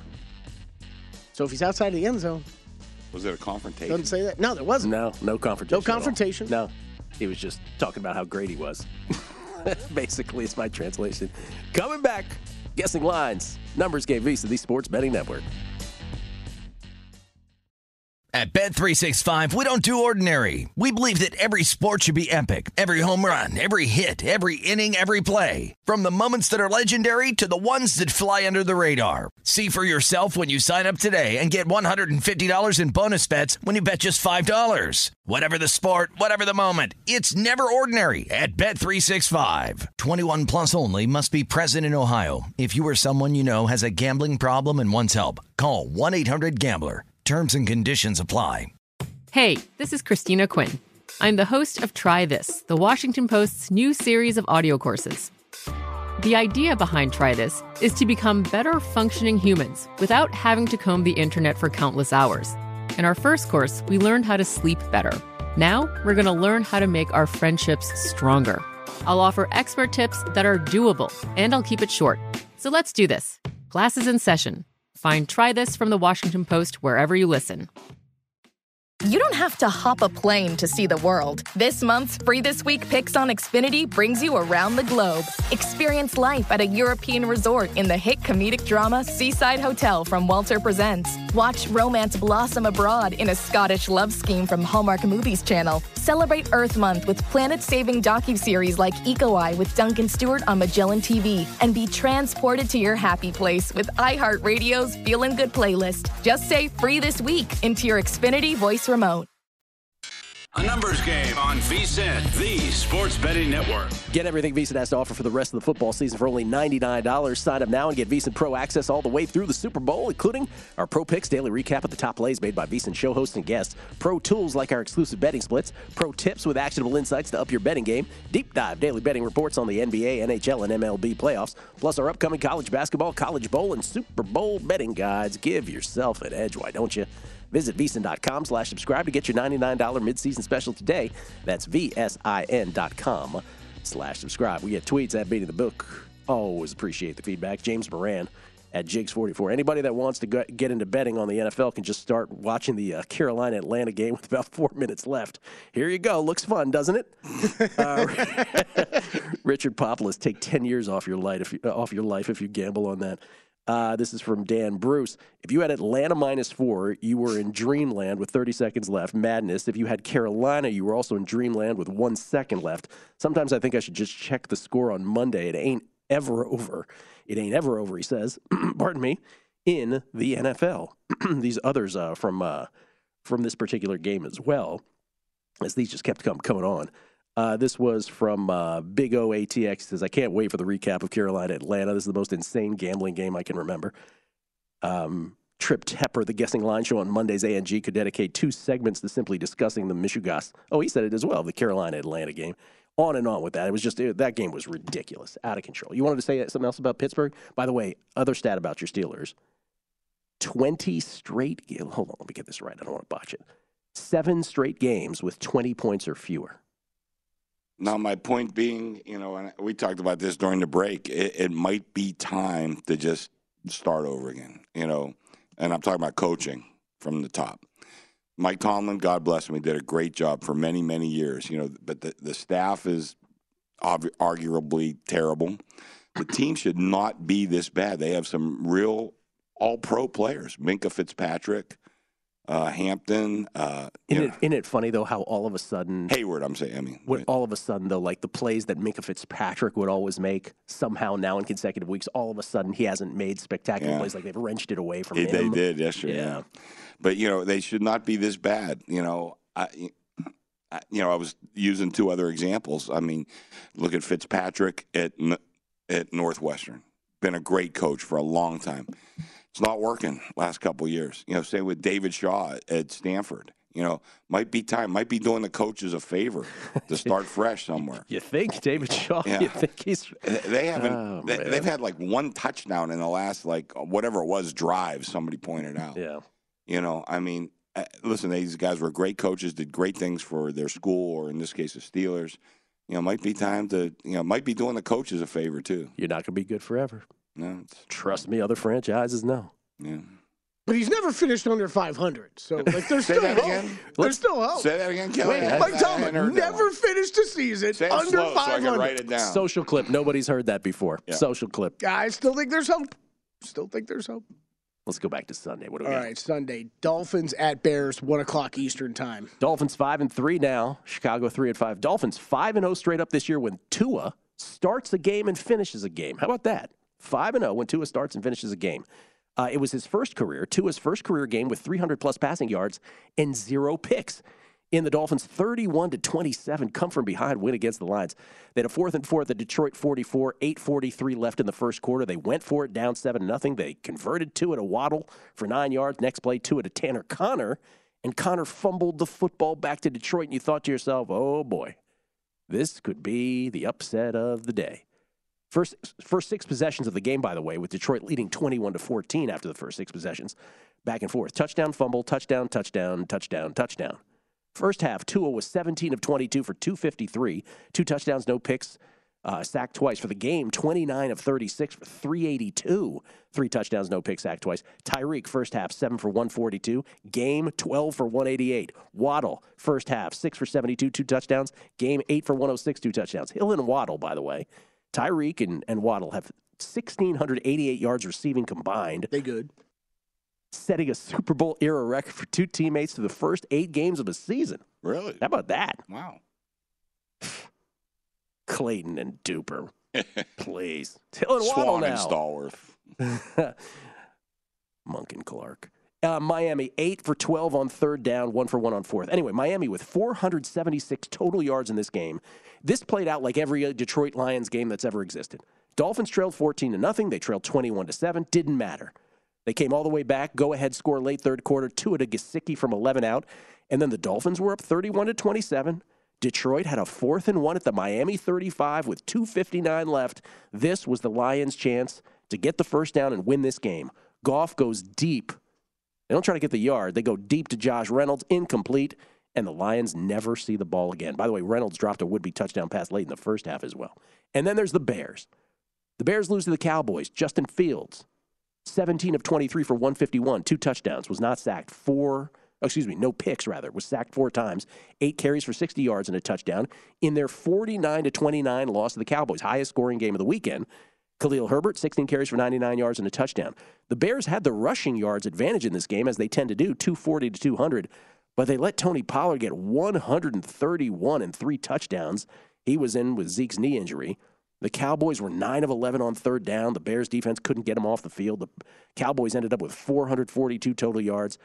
K: So if he's outside of the end zone,
J: Was it a confrontation?
K: doesn't say that. No, there wasn't.
I: no, no confrontation.
K: No
I: at all.
K: confrontation.
I: No. He was just talking about how great he was. Basically, it's my translation. Coming back, guessing lines. Numbers game Visa, the Sports Betting Network.
A: At Bet three sixty-five, we don't do ordinary. We believe that every sport should be epic. Every home run, every hit, every inning, every play. From the moments that are legendary to the ones that fly under the radar. See for yourself when you sign up today and get one hundred fifty dollars in bonus bets when you bet just five dollars. Whatever the sport, whatever the moment, it's never ordinary at Bet three sixty-five. twenty-one plus only. Must be present in Ohio. If you or someone you know has a gambling problem and wants help, call one eight hundred gambler. Terms and conditions apply.
L: Hey, this is Christina Quinn. I'm the host of Try This, the Washington Post's new series of audio courses. The idea behind Try This is to become better functioning humans without having to comb the internet for countless hours. In our first course, we learned how to sleep better. Now, we're going to learn how to make our friendships stronger. I'll offer expert tips that are doable, and I'll keep it short. So let's do this. Class is in session. Find Try This from the Washington Post wherever you listen.
M: You don't have to hop a plane to see the world. This month's Free This Week Picks on Xfinity brings you around the globe. Experience life at a European resort in the hit comedic drama Seaside Hotel from Walter Presents. Watch romance blossom abroad in a Scottish love scheme from Hallmark Movies Channel. Celebrate Earth Month with planet-saving docuseries like Eco Eye with Duncan Stewart on Magellan T V. And be transported to your happy place with iHeartRadio's Feelin' Good playlist. Just say Free This Week into your Xfinity voice remote.
H: A numbers game on VSiN, the sports betting network.
I: Get everything VSiN has to offer for the rest of the football season for only ninety-nine dollars. Sign up now and get VSiN Pro access all the way through the Super Bowl, including our Pro Picks daily recap of the top plays made by VSiN show hosts and guests, Pro Tools like our exclusive betting splits, Pro Tips with actionable insights to up your betting game, deep dive daily betting reports on the N B A, N H L, and M L B playoffs, plus our upcoming college basketball, college bowl, and Super Bowl betting guides. Give yourself an edge, why don't you? Visit VSiN.com slash subscribe to get your ninety-nine dollars mid-season special today. That's VSIN.com slash subscribe. We get tweets at Beating the Book. Always appreciate the feedback. James Moran at Jigs forty-four. Anybody that wants to get into betting on the N F L can just start watching the uh, Carolina-Atlanta game with about four minutes left. Here you go. Looks fun, doesn't it? uh, Richard Populus, take ten years off your life if you, uh, off your life if you gamble on that. Uh, this is from Dan Bruce. If you had Atlanta minus four, you were in dreamland with thirty seconds left. Madness. If you had Carolina, you were also in dreamland with one second left. Sometimes I think I should just check the score on Monday. It ain't ever over. It ain't ever over, he says. Pardon me. In the N F L. These others uh, from uh, from this particular game as well, as these just kept come, coming on. Uh, this was from uh, Big O A T X. Says, I can't wait for the recap of Carolina Atlanta. This is the most insane gambling game I can remember. Um, Trip Tepper, the Guessing Line Show on Mondays, A N G, could dedicate two segments to simply discussing the Michigas. Oh, he said it as well, the Carolina Atlanta game. On and on with that. It was just, it, that game was ridiculous, out of control. You wanted to say something else about Pittsburgh? By the way, other stat about your Steelers. twenty straight, hold on, let me get this right. I don't want to botch it. Seven straight games with twenty points or fewer.
J: Now, my point being, you know, and we talked about this during the break, it, it might be time to just start over again, you know, and I'm talking about coaching from the top. Mike Tomlin, God bless him, he did a great job for many, many years, you know, but the, the staff is ob- arguably terrible. The team should not be this bad. They have some real all-pro players, Minkah Fitzpatrick, Uh, Hampton. Uh,
I: isn't, it, isn't it funny, though, how all of a sudden...
J: Hayward, I'm saying. I mean,
I: what, all of a sudden, though, like the plays that Minkah Fitzpatrick would always make, somehow now in consecutive weeks, all of a sudden he hasn't made spectacular
J: yeah.
I: plays. Like they've wrenched it away from
J: it,
I: him.
J: They did yesterday. Yeah. yeah. But, you know, they should not be this bad. You know, I, I, you know, I was using two other examples. I mean, look at Fitzpatrick at at Northwestern. Been a great coach for a long time. It's not working last couple of years. You know, same with David Shaw at Stanford. You know, might be time, might be doing the coaches a favor to start fresh somewhere.
I: You think, David Shaw?
J: Yeah.
I: You think he's...
J: They haven't,
I: oh,
J: they, they've had like one touchdown in the last, like, whatever it was, drive, somebody pointed out.
I: Yeah.
J: You know, I mean, listen, these guys were great coaches, did great things for their school, or in this case, the Steelers. You know, might be time to, you know, might be doing the coaches a favor, too.
I: You're not going to be good forever.
J: No,
I: trust me, other franchises know.
J: Yeah,
K: but he's never finished under five hundred. So like, there's still hope. Again. There's still hope.
J: Say that again, Kelly.
K: Wait, Mike Tomlin never finished a season
J: Say it
K: under
J: slow
K: five hundred.
J: So I can write it down.
I: Social clip. Nobody's heard that before. Yeah. Social clip.
K: I still think there's hope. Still think there's hope.
I: Let's go back to Sunday. What do we
K: All
I: got?
K: right, Sunday. Dolphins at Bears, one o'clock Eastern time.
I: Dolphins five and three now. Chicago three and five. Dolphins five and zero straight up this year when Tua starts a game and finishes a game. How about that? Five and zero when Tua starts and finishes a game. Uh, it was his first career, Tua's first career game with three hundred plus passing yards and zero picks. In the Dolphins' thirty-one to twenty-seven come from behind win against the Lions. They had a fourth and four at the Detroit forty-four, eight forty-three left in the first quarter. They went for it down seven to nothing. They converted Tua to Waddle for nine yards. Next play, Tua to Tanner Connor, and Connor fumbled the football back to Detroit, and you thought to yourself, oh boy, this could be the upset of the day. First, first six possessions of the game, by the way, with Detroit leading twenty-one to fourteen after the first six possessions. Back and forth. Touchdown, fumble, touchdown, touchdown, touchdown, touchdown. First half, Tua was seventeen of twenty-two for two fifty-three, two touchdowns, no picks, uh, sacked twice. For the game, twenty-nine of thirty-six for three eighty-two, three touchdowns, no picks, sacked twice. Tyreek, first half, seven for one forty-two, game, twelve for one eighty-eight. Waddle, first half, six for seventy-two, two touchdowns, game, eight for one oh six, two touchdowns. Hill and Waddle, by the way, Tyreek and, and Waddle have one thousand six hundred eighty-eight yards receiving combined.
K: They good.
I: Setting a Super Bowl era record for two teammates through the first eight games of a season.
J: Really?
I: How about that?
J: Wow.
I: Clayton and Duper. Please. Hill and Waddle
J: Swan
I: now.
J: and Stallworth.
I: Monk and Clark. Uh, Miami, eight for twelve on third down, one for one on fourth. Anyway, Miami with four hundred seventy-six total yards in this game. This played out like every Detroit Lions game that's ever existed. Dolphins trailed fourteen to nothing. They trailed twenty-one to seven. Didn't matter. They came all the way back, go-ahead score late third quarter, Tua to Gesicki from eleven out, and then the Dolphins were up thirty-one to twenty-seven. Detroit had a fourth and one at the Miami thirty-five with two fifty-nine left. This was the Lions' chance to get the first down and win this game. Goff goes deep. They don't try to get the yard. They go deep to Josh Reynolds, incomplete, and the Lions never see the ball again. By the way, Reynolds dropped a would-be touchdown pass late in the first half as well. And then there's the Bears. The Bears lose to the Cowboys. Justin Fields, seventeen of twenty-three for one fifty-one, two touchdowns, was not sacked. Four, oh, excuse me, no picks, rather, was sacked four times. Eight carries for sixty yards and a touchdown in their forty-nine to twenty-nine loss to the Cowboys, highest scoring game of the weekend. Khalil Herbert, sixteen carries for ninety-nine yards and a touchdown. The Bears had the rushing yards advantage in this game, as they tend to do, two forty to two hundred, but they let Tony Pollard get one thirty-one and three touchdowns. He was in with Zeke's knee injury. The Cowboys were nine of eleven on third down. The Bears defense couldn't get them off the field. The Cowboys ended up with four hundred forty-two total yards.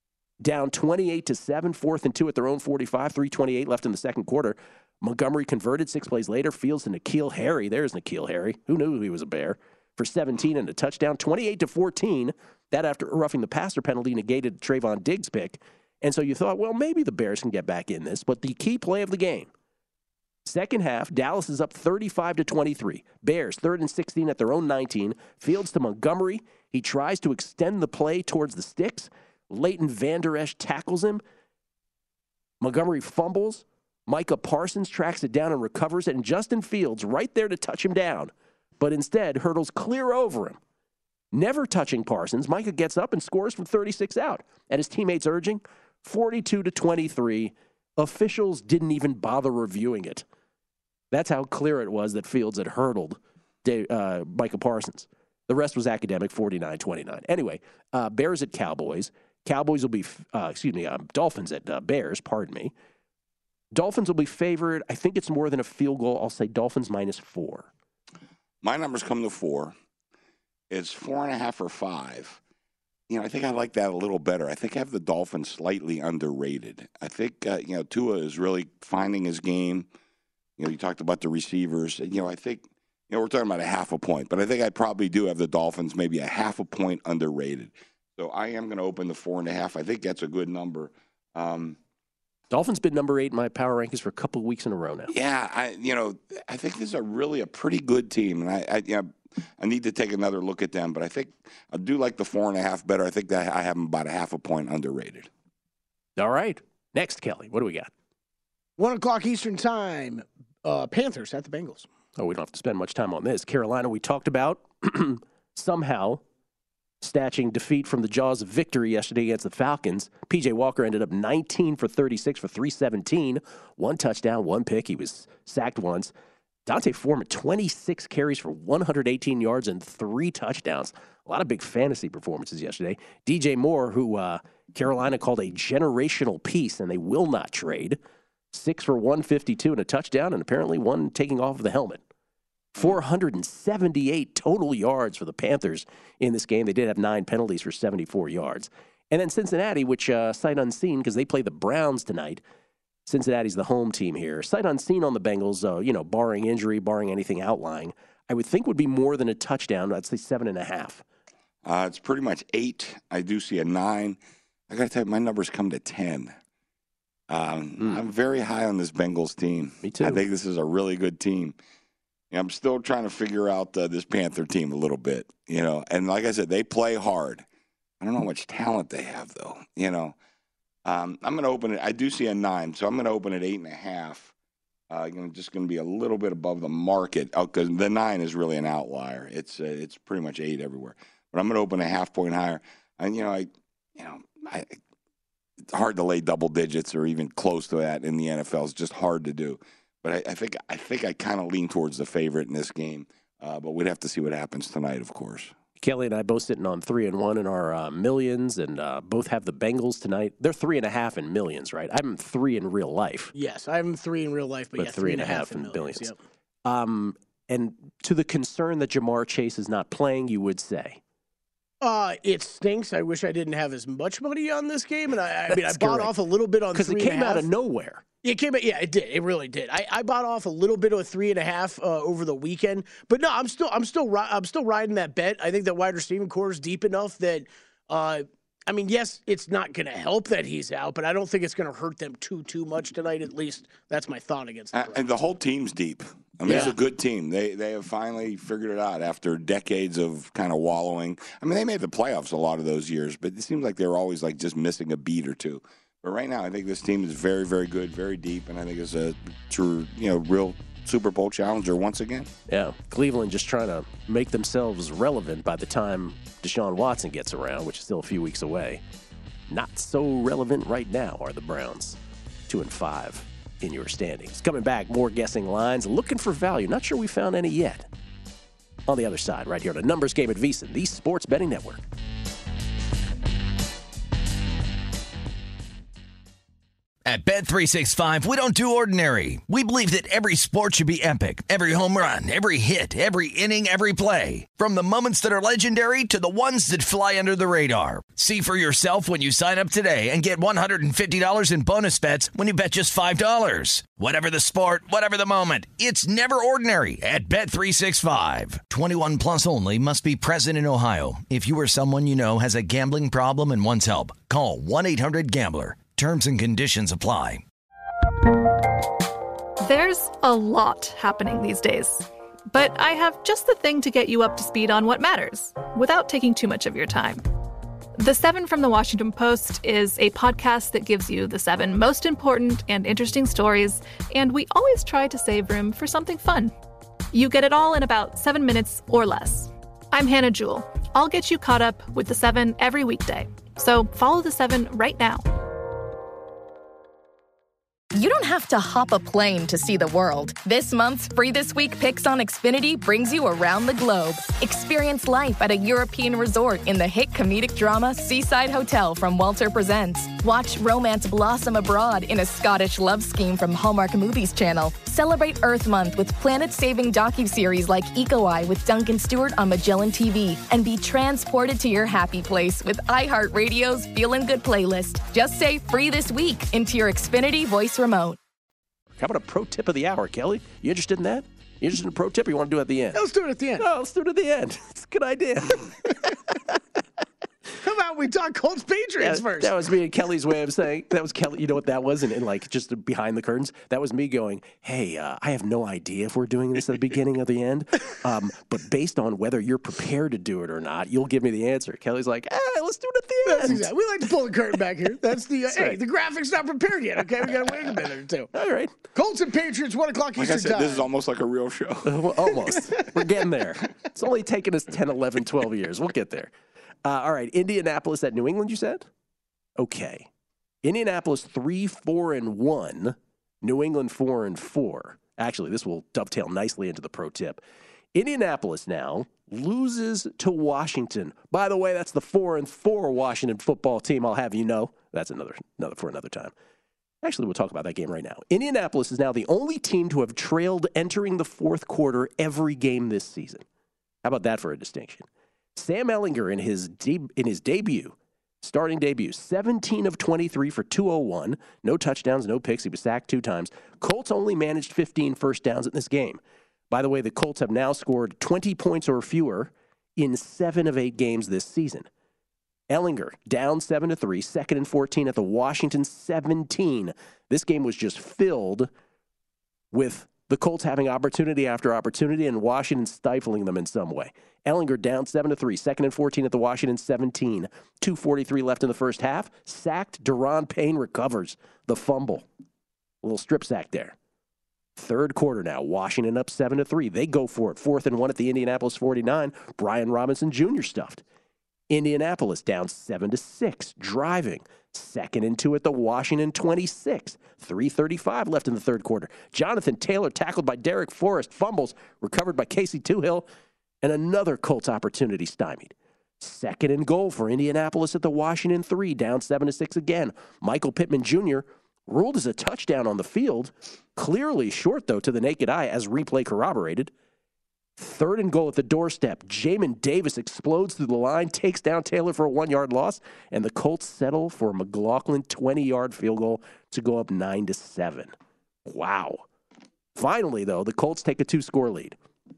I: Down twenty-eight to seven, fourth and two at their own forty-five, three twenty-eight left in the second quarter. Montgomery converted six plays later. Fields to N'Keal Harry. There's N'Keal Harry. Who knew he was a Bear? For seventeen and a touchdown. twenty-eight to fourteen. That after roughing the passer penalty negated Trayvon Diggs' pick. And so you thought, well, maybe the Bears can get back in this. But the key play of the game, second half, Dallas is up thirty-five to twenty-three. Bears, third and sixteen at their own nineteen. Fields to Montgomery. He tries to extend the play towards the sticks. Leighton Vander Esch tackles him. Montgomery fumbles. Micah Parsons tracks it down and recovers it. And Justin Fields right there to touch him down. But instead, hurdles clear over him. Never touching Parsons, Micah gets up and scores from thirty-six out. At his teammates' urging, forty-two to twenty-three. Officials didn't even bother reviewing it. That's how clear it was that Fields had hurdled uh, Micah Parsons. The rest was academic, forty-nine twenty-nine. Anyway, uh, Bears at Cowboys. Cowboys will be, uh, excuse me, uh, Dolphins at uh, Bears, pardon me. Dolphins will be favored. I think it's more than a field goal. I'll say Dolphins minus four.
J: My numbers come to four. It's four and a half or five. You know, I think I like that a little better. I think I have the Dolphins slightly underrated. I think, uh, you know, Tua is really finding his game. You know, you talked about the receivers. You know, I think, you know, we're talking about a half a point, but I think I probably do have the Dolphins maybe a half a point underrated. So I am going to open the four and a half. I think that's a good number. Um,
I: Dolphins been number eight in my power rankings for a couple of weeks in a row now.
J: Yeah, I, you know, I think this is a really a pretty good team, and I, I, you know, I need to take another look at them. But I think I do like the four and a half better. I think that I have them about a half a point underrated.
I: All right, next, Kelly, what do we got?
K: One o'clock Eastern time. Uh, Panthers at the Bengals.
I: Oh, we don't have to spend much time on this. Carolina, we talked about somehow snatching defeat from the jaws of victory yesterday against the Falcons. P J Walker ended up nineteen for thirty-six for three seventeen. One touchdown, one pick. He was sacked once. Dante Foreman, twenty-six carries for one hundred eighteen yards and three touchdowns. A lot of big fantasy performances yesterday. D J Moore, who uh, Carolina called a generational piece, and they will not trade. Six for one fifty-two and a touchdown, and apparently one taking off of the helmet. four hundred seventy-eight total yards for the Panthers in this game. They did have nine penalties for seventy-four yards. And then Cincinnati, which uh, sight unseen, because they play the Browns tonight. Cincinnati's the home team here. Sight unseen on the Bengals, uh, you know, barring injury, barring anything outlying, I would think would be more than a touchdown. I'd say seven and a half.
J: Uh, it's pretty much eight. I do see a nine. I got to tell you, my numbers come to ten. Um, mm. I'm very high on this Bengals team.
I: Me too.
J: I think this is a really good team. I'm still trying to figure out uh, this Panther team a little bit, you know. And like I said, they play hard. I don't know how much talent they have, though, you know. Um, I'm going to open it. I do see a nine, so I'm going to open it eight and a half. Uh, I'm just going to be a little bit above the market because oh, the nine is really an outlier. It's uh, it's pretty much eight everywhere. But I'm going to open a half point higher. And you know, I, you know, I, it's hard to lay double digits or even close to that in the N F L. It's just hard to do. But I, I think I think I kind of lean towards the favorite in this game. Uh, but we'd have to see what happens tonight, of course.
I: Kelly and I both sitting on three and one in our uh, millions, and uh, both have the Bengals tonight. They're three and a half in millions, right? I'm three in real life.
K: Yes, I'm three in real life, but,
I: but
K: yeah,
I: three,
K: three
I: and, and a half, half in
K: millions.
I: billions.
K: Yep.
I: Um, and to the concern that Jamar Chase is not playing, you would say?
K: Uh, it stinks. I wish I didn't have as much money on this game, and I, I mean, I bought
I: correct.
K: off a little bit on
I: because
K: three
I: it came
K: and a half.
I: out of nowhere.
K: It came out, yeah, it did. It really did. I, I bought off a little bit of a three and a half uh, over the weekend, but no, I'm still, I'm still, I'm still riding that bet. I think that wide receiving core is deep enough that, uh, I mean, yes, it's not going to help that he's out, but I don't think it's going to hurt them too, too much tonight. At least that's my thought against.
J: The and the whole team's deep. I mean,
K: yeah.
J: It's a good team. They they have finally figured it out after decades of kind of wallowing. I mean, they made the playoffs a lot of those years, but it seems like they were always like just missing a beat or two. But right now, I think this team is very, very good, very deep, and I think it's a true, you know, real Super Bowl challenger once again.
I: Yeah, Cleveland just trying to make themselves relevant by the time Deshaun Watson gets around, which is still a few weeks away. Not so relevant right now are the Browns, two and five in your standings. Coming back, more guessing lines, looking for value. Not sure we found any yet. On the other side, right here on a numbers game at VSiN, the Sports Betting Network.
A: At Bet three sixty-five, we don't do ordinary. We believe that every sport should be epic. Every home run, every hit, every inning, every play. From the moments that are legendary to the ones that fly under the radar. See for yourself when you sign up today and get one hundred fifty dollars in bonus bets when you bet just five dollars. Whatever the sport, whatever the moment, it's never ordinary at Bet three sixty-five. twenty-one plus only. Must be present in Ohio. If you or someone you know has a gambling problem and wants help, call one eight hundred gambler. Terms and conditions apply.
N: There's a lot happening these days, but I have just the thing to get you up to speed on what matters without taking too much of your time. The Seven from the Washington Post is a podcast that gives you the seven most important and interesting stories, and we always try to save room for something fun. You get it all in about seven minutes or less. I'm Hannah Jewell. I'll get you caught up with the seven every weekday. So follow the seven right now.
M: You don't have to hop a plane to see the world. This month's Free This Week Picks on Xfinity brings you around the globe. Experience life at a European resort in the hit comedic drama Seaside Hotel from Walter Presents. Watch romance blossom abroad in a Scottish love scheme from Hallmark Movies Channel. Celebrate Earth Month with planet-saving docuseries like Eco Eye with Duncan Stewart on Magellan T V. And be transported to your happy place with iHeartRadio's Feelin' Good playlist. Just say Free This Week into your Xfinity voice remote.
I: How about a pro tip of the hour, Kelly? You interested in that? You interested in a pro tip, or you want to do it at the end?
K: Let's do it at the end.
I: No, let's do it at the end. It's a good idea.
K: How about we talk Colts Patriots
I: yeah,
K: first?
I: That was me and Kelly's way of saying, that was Kelly, you know what that was? And, and like, just behind the curtains, that was me going, hey, uh, I have no idea if we're doing this at the beginning or the end, um, but based on whether you're prepared to do it or not, you'll give me the answer. Kelly's like, hey, let's do it at the
K: That's
I: end.
K: exactly. We like to pull the curtain back here. That's the, uh,
I: That's
K: hey,
I: right.
K: the graphic's not prepared yet, okay? We got to wait a minute or two.
I: All right.
K: Colts and Patriots, one o'clock
J: Like
K: Eastern
J: I said,
K: time.
J: this is almost like a real show.
I: Almost. We're getting there. It's only taken us ten, eleven, twelve years. We'll get there. Uh, all right, Indianapolis at New England, you said? Okay. Indianapolis three, four, and one. New England four and four Actually, this will dovetail nicely into the pro tip. Indianapolis now loses to Washington. By the way, that's the four and four Washington football team, I'll have you know. That's another, another for another time. Actually, we'll talk about that game right now. Indianapolis is now the only team to have trailed entering the fourth quarter every game this season. How about that for a distinction? Sam Ehlinger in his de- in his debut, starting debut, seventeen of twenty-three for two oh one. No touchdowns, no picks. He was sacked two times. Colts only managed fifteen first downs in this game. By the way, the Colts have now scored twenty points or fewer in seven of eight games this season. Ehlinger down seven to three, second and fourteen at the Washington seventeen. This game was just filled with the Colts having opportunity after opportunity and Washington stifling them in some way. Ehlinger down seven to three, second and fourteen at the Washington seventeen. two forty-three left in the first half. Sacked. Daron Payne recovers the fumble. A little strip sack there. Third quarter now, Washington up seven to three. They go for it. Fourth and one at the Indianapolis forty-nine. Brian Robinson Junior stuffed. Indianapolis down seven to six, driving. Second and two at the Washington twenty-six. three thirty-five left in the third quarter. Jonathan Taylor tackled by Derek Forrest. Fumbles recovered by Casey Toohill. And another Colts opportunity stymied. Second and goal for Indianapolis at the Washington three, down seven to six again. Michael Pittman Junior ruled as a touchdown on the field. Clearly short, though, to the naked eye, as replay corroborated. Third and goal at the doorstep. Jamin Davis explodes through the line, takes down Taylor for a one-yard loss, and the Colts settle for a McLaughlin twenty-yard field goal to go up nine to seven. Wow. Finally, though, the Colts take a two-score lead.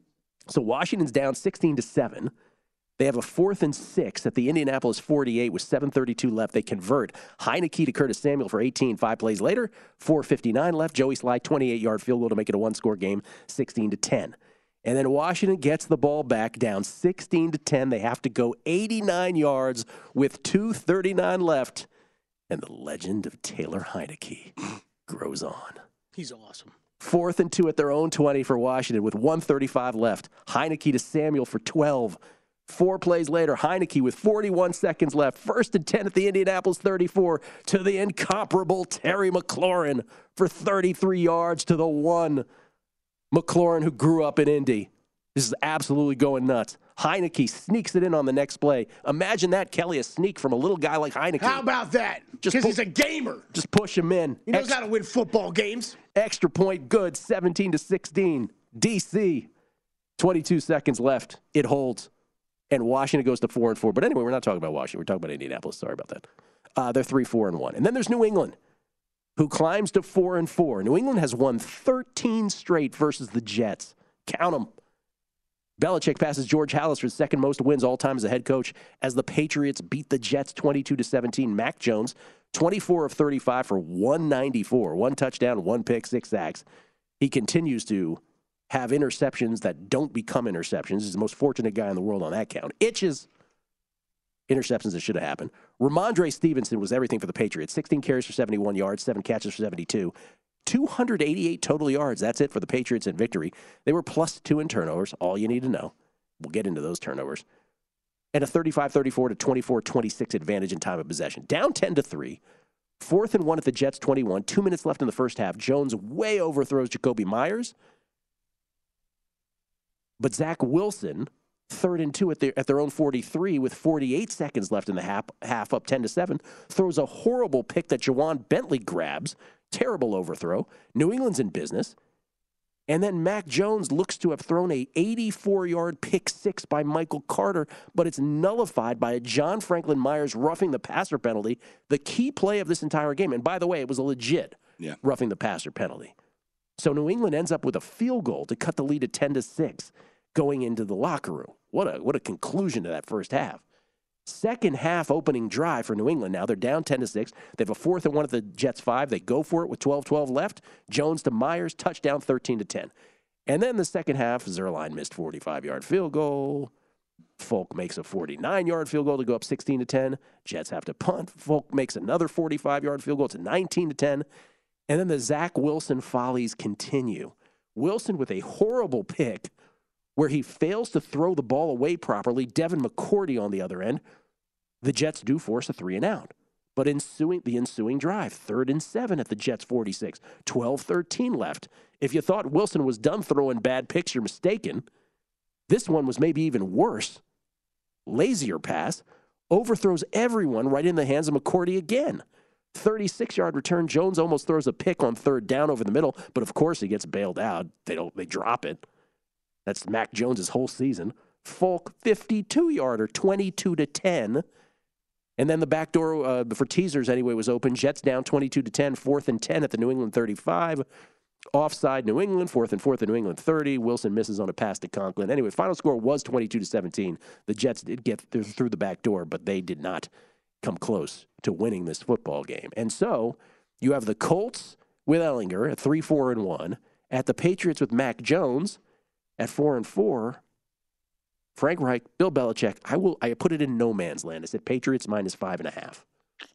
I: So Washington's down sixteen to seven. They have a fourth and six at the Indianapolis forty-eight with seven thirty-two left. They convert. Heineke to Curtis Samuel for eighteen. Five plays later, four fifty-nine left. Joey Sly, twenty-eight-yard field goal to make it a one-score game, sixteen to ten. And then Washington gets the ball back, down sixteen to ten. They have to go eighty-nine yards with two thirty-nine left. And the legend of Taylor Heineke grows on.
K: He's awesome.
I: Fourth and two at their own twenty for Washington with one thirty-five left. Heineke to Samuel for twelve. Four plays later, Heineke with forty-one seconds left. First and ten at the Indianapolis thirty-four to the incomparable Terry McLaurin for thirty-three yards to the one. McLaurin, who grew up in Indy. This is absolutely going nuts. Heineke sneaks it in on the next play. Imagine that, Kelly, a sneak from a little guy like Heineke.
K: How about that? Because he's a gamer.
I: Just push him in.
K: He knows
I: Ex-
K: how to win football games.
I: Extra point good, seventeen to sixteen. D C, twenty-two seconds left. It holds. And Washington goes to four and four. But anyway, we're not talking about Washington. We're talking about Indianapolis. Sorry about that. Uh, they're three, four, and one. And then there's New England, who climbs to four and four. New England has won thirteen straight versus the Jets. Count them. Belichick passes George Halas for the second most wins all time as a head coach as the Patriots beat the Jets twenty-two to seventeen. Mac Jones, twenty-four of thirty-five for one ninety-four. One touchdown, one pick, six sacks. He continues to have interceptions that don't become interceptions. He's the most fortunate guy in the world on that count. Itches. Interceptions that should have happened. Ramondre Stevenson was everything for the Patriots. sixteen carries for seventy-one yards, seven catches for seventy-two. two hundred eighty-eight total yards. That's it for the Patriots in victory. They were plus two in turnovers, all you need to know. We'll get into those turnovers. And a thirty-five thirty-four to twenty-four twenty-six advantage in time of possession. Down ten to three. Fourth and one at the Jets twenty-one. Two minutes left in the first half. Jones way overthrows Jacoby Myers. But Zach Wilson, third and two at their, at their own forty-three with forty-eight seconds left in the half, half up ten to seven, throws a horrible pick that Jawan Bentley grabs. Terrible overthrow. New England's in business. And then Mac Jones looks to have thrown a eighty-four-yard pick six by Michael Carter, but it's nullified by a John Franklin Myers roughing the passer penalty, the key play of this entire game. And by the way, it was a legit
J: yeah.
I: roughing the passer penalty. So New England ends up with a field goal to cut the lead to ten to six going into the locker room. What a what a conclusion to that first half. Second half opening drive for New England. Now they're down ten to six. They have a fourth and one at the Jets five. They go for it with twelve twelve left. Jones to Myers, touchdown thirteen to ten. And then the second half, Zerline missed forty-five-yard field goal. Folk makes a forty-nine-yard field goal to go up sixteen to ten. Jets have to punt. Folk makes another forty-five-yard field goal to nineteen to ten. And then the Zach Wilson follies continue. Wilson with a horrible pick where he fails to throw the ball away properly. Devin McCourty on the other end. The Jets do force a three and out. But ensuing the ensuing drive, third and seven at the Jets' forty-six, twelve thirteen left. If you thought Wilson was done throwing bad picks, you're mistaken. This one was maybe even worse. Lazier pass, overthrows everyone right in the hands of McCourty again. thirty-six-yard return. Jones almost throws a pick on third down over the middle, but of course he gets bailed out. They don't. They drop it. That's Mac Jones' whole season. Folk fifty-two-yarder, twenty-two to ten. And then the back door uh, for teasers anyway was open. Jets down twenty-two to ten, fourth and ten at the New England thirty-five. Offside New England, fourth and fourth at New England thirty. Wilson misses on a pass to Conklin. Anyway, final score was twenty-two to seventeen. The Jets did get th- through the back door, but they did not come close to winning this football game. And so you have the Colts with Ellinger at three, four, and one. At the Patriots with Mac Jones at four and four. Frank Reich, Bill Belichick. I will. I put it in no man's land. I said Patriots minus five and a half.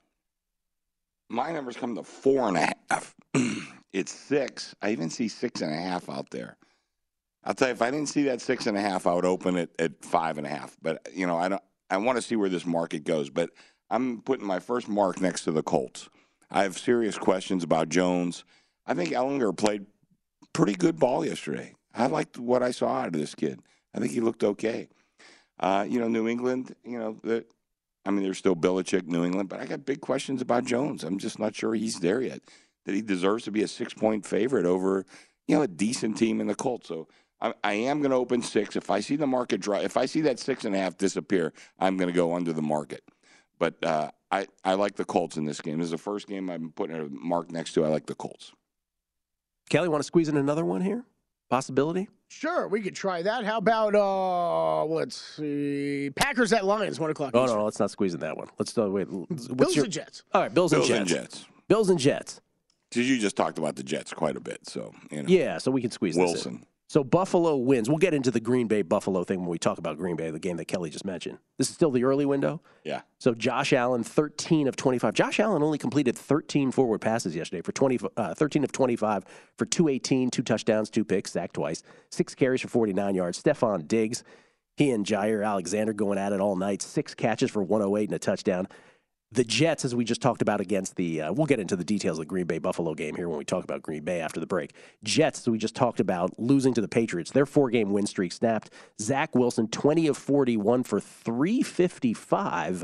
J: My numbers come to four and a half. It's six. I even see six and a half out there. I'll tell you, if I didn't see that six and a half, I would open it at five and a half. But you know, I don't. I want to see where this market goes. But I'm putting my first mark next to the Colts. I have serious questions about Jones. I think Ellinger played pretty good ball yesterday. I liked what I saw out of this kid. I think he looked okay. Uh, you know, New England, you know, the, I mean, there's still Belichick, New England, but I got big questions about Jones. I'm just not sure he's there yet, that he deserves to be a six-point favorite over, you know, a decent team in the Colts. So I, I am going to open six. If I see the market drop, if I see that six and a half disappear, I'm going to go under the market. But uh, I, I like the Colts in this game. This is the first game I'm putting a mark next to. I like the Colts.
I: Kelly, want to squeeze in another one here? Possibility?
K: Sure, we could try that. How about, uh, let's see, Packers at Lions, one o'clock.
I: Oh, no, no, let's not squeeze in that one. Let's uh, wait. What's
K: Bills
I: your,
K: and Jets.
I: All right, Bills,
J: Bills
I: and
J: and
I: Jets.
J: Jets.
I: Bills and Jets.
J: Because you just talked about the Jets quite a bit, so, you know.
I: Yeah, so we can squeeze this
J: Wilson.
I: in. So Buffalo wins. We'll get into the Green Bay-Buffalo thing when we talk about Green Bay, the game that Kelly just mentioned. This is still the early window?
J: Yeah.
I: So Josh Allen, thirteen of twenty-five. Josh Allen only completed thirteen forward passes yesterday for twenty, uh, thirteen of twenty-five for two eighteen, two touchdowns, two picks, sacked twice, six carries for forty-nine yards. Stephon Diggs, he and Jair Alexander going at it all night, six catches for one oh eight and a touchdown. The Jets, as we just talked about against the, uh, we'll get into the details of the Green Bay-Buffalo game here when we talk about Green Bay after the break. Jets, as we just talked about, losing to the Patriots. Their four-game win streak snapped. Zach Wilson, twenty of forty-one for three fifty-five,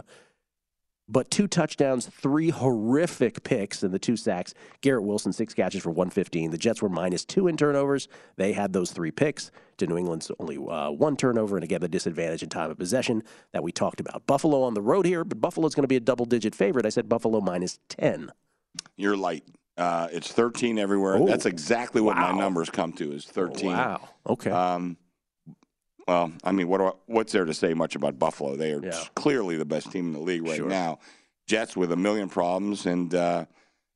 I: but two touchdowns, three horrific picks, and the two sacks. Garrett Wilson, six catches for one fifteen. The Jets were minus two in turnovers. They had those three picks. To New England's only uh, one turnover, and again, the disadvantage in time of possession that we talked about. Buffalo on the road here, but Buffalo's going to be a double-digit favorite. I said Buffalo minus ten.
J: You're light. Uh, it's thirteen everywhere.
I: Oh,
J: That's exactly what
I: wow.
J: my numbers come to is thirteen.
I: Oh, wow. Okay.
J: Um, well, I mean, what do I, what's there to say much about Buffalo? They are
I: Yeah.
J: clearly the best team in the league right
I: Sure.
J: now. Jets with a million problems, and uh,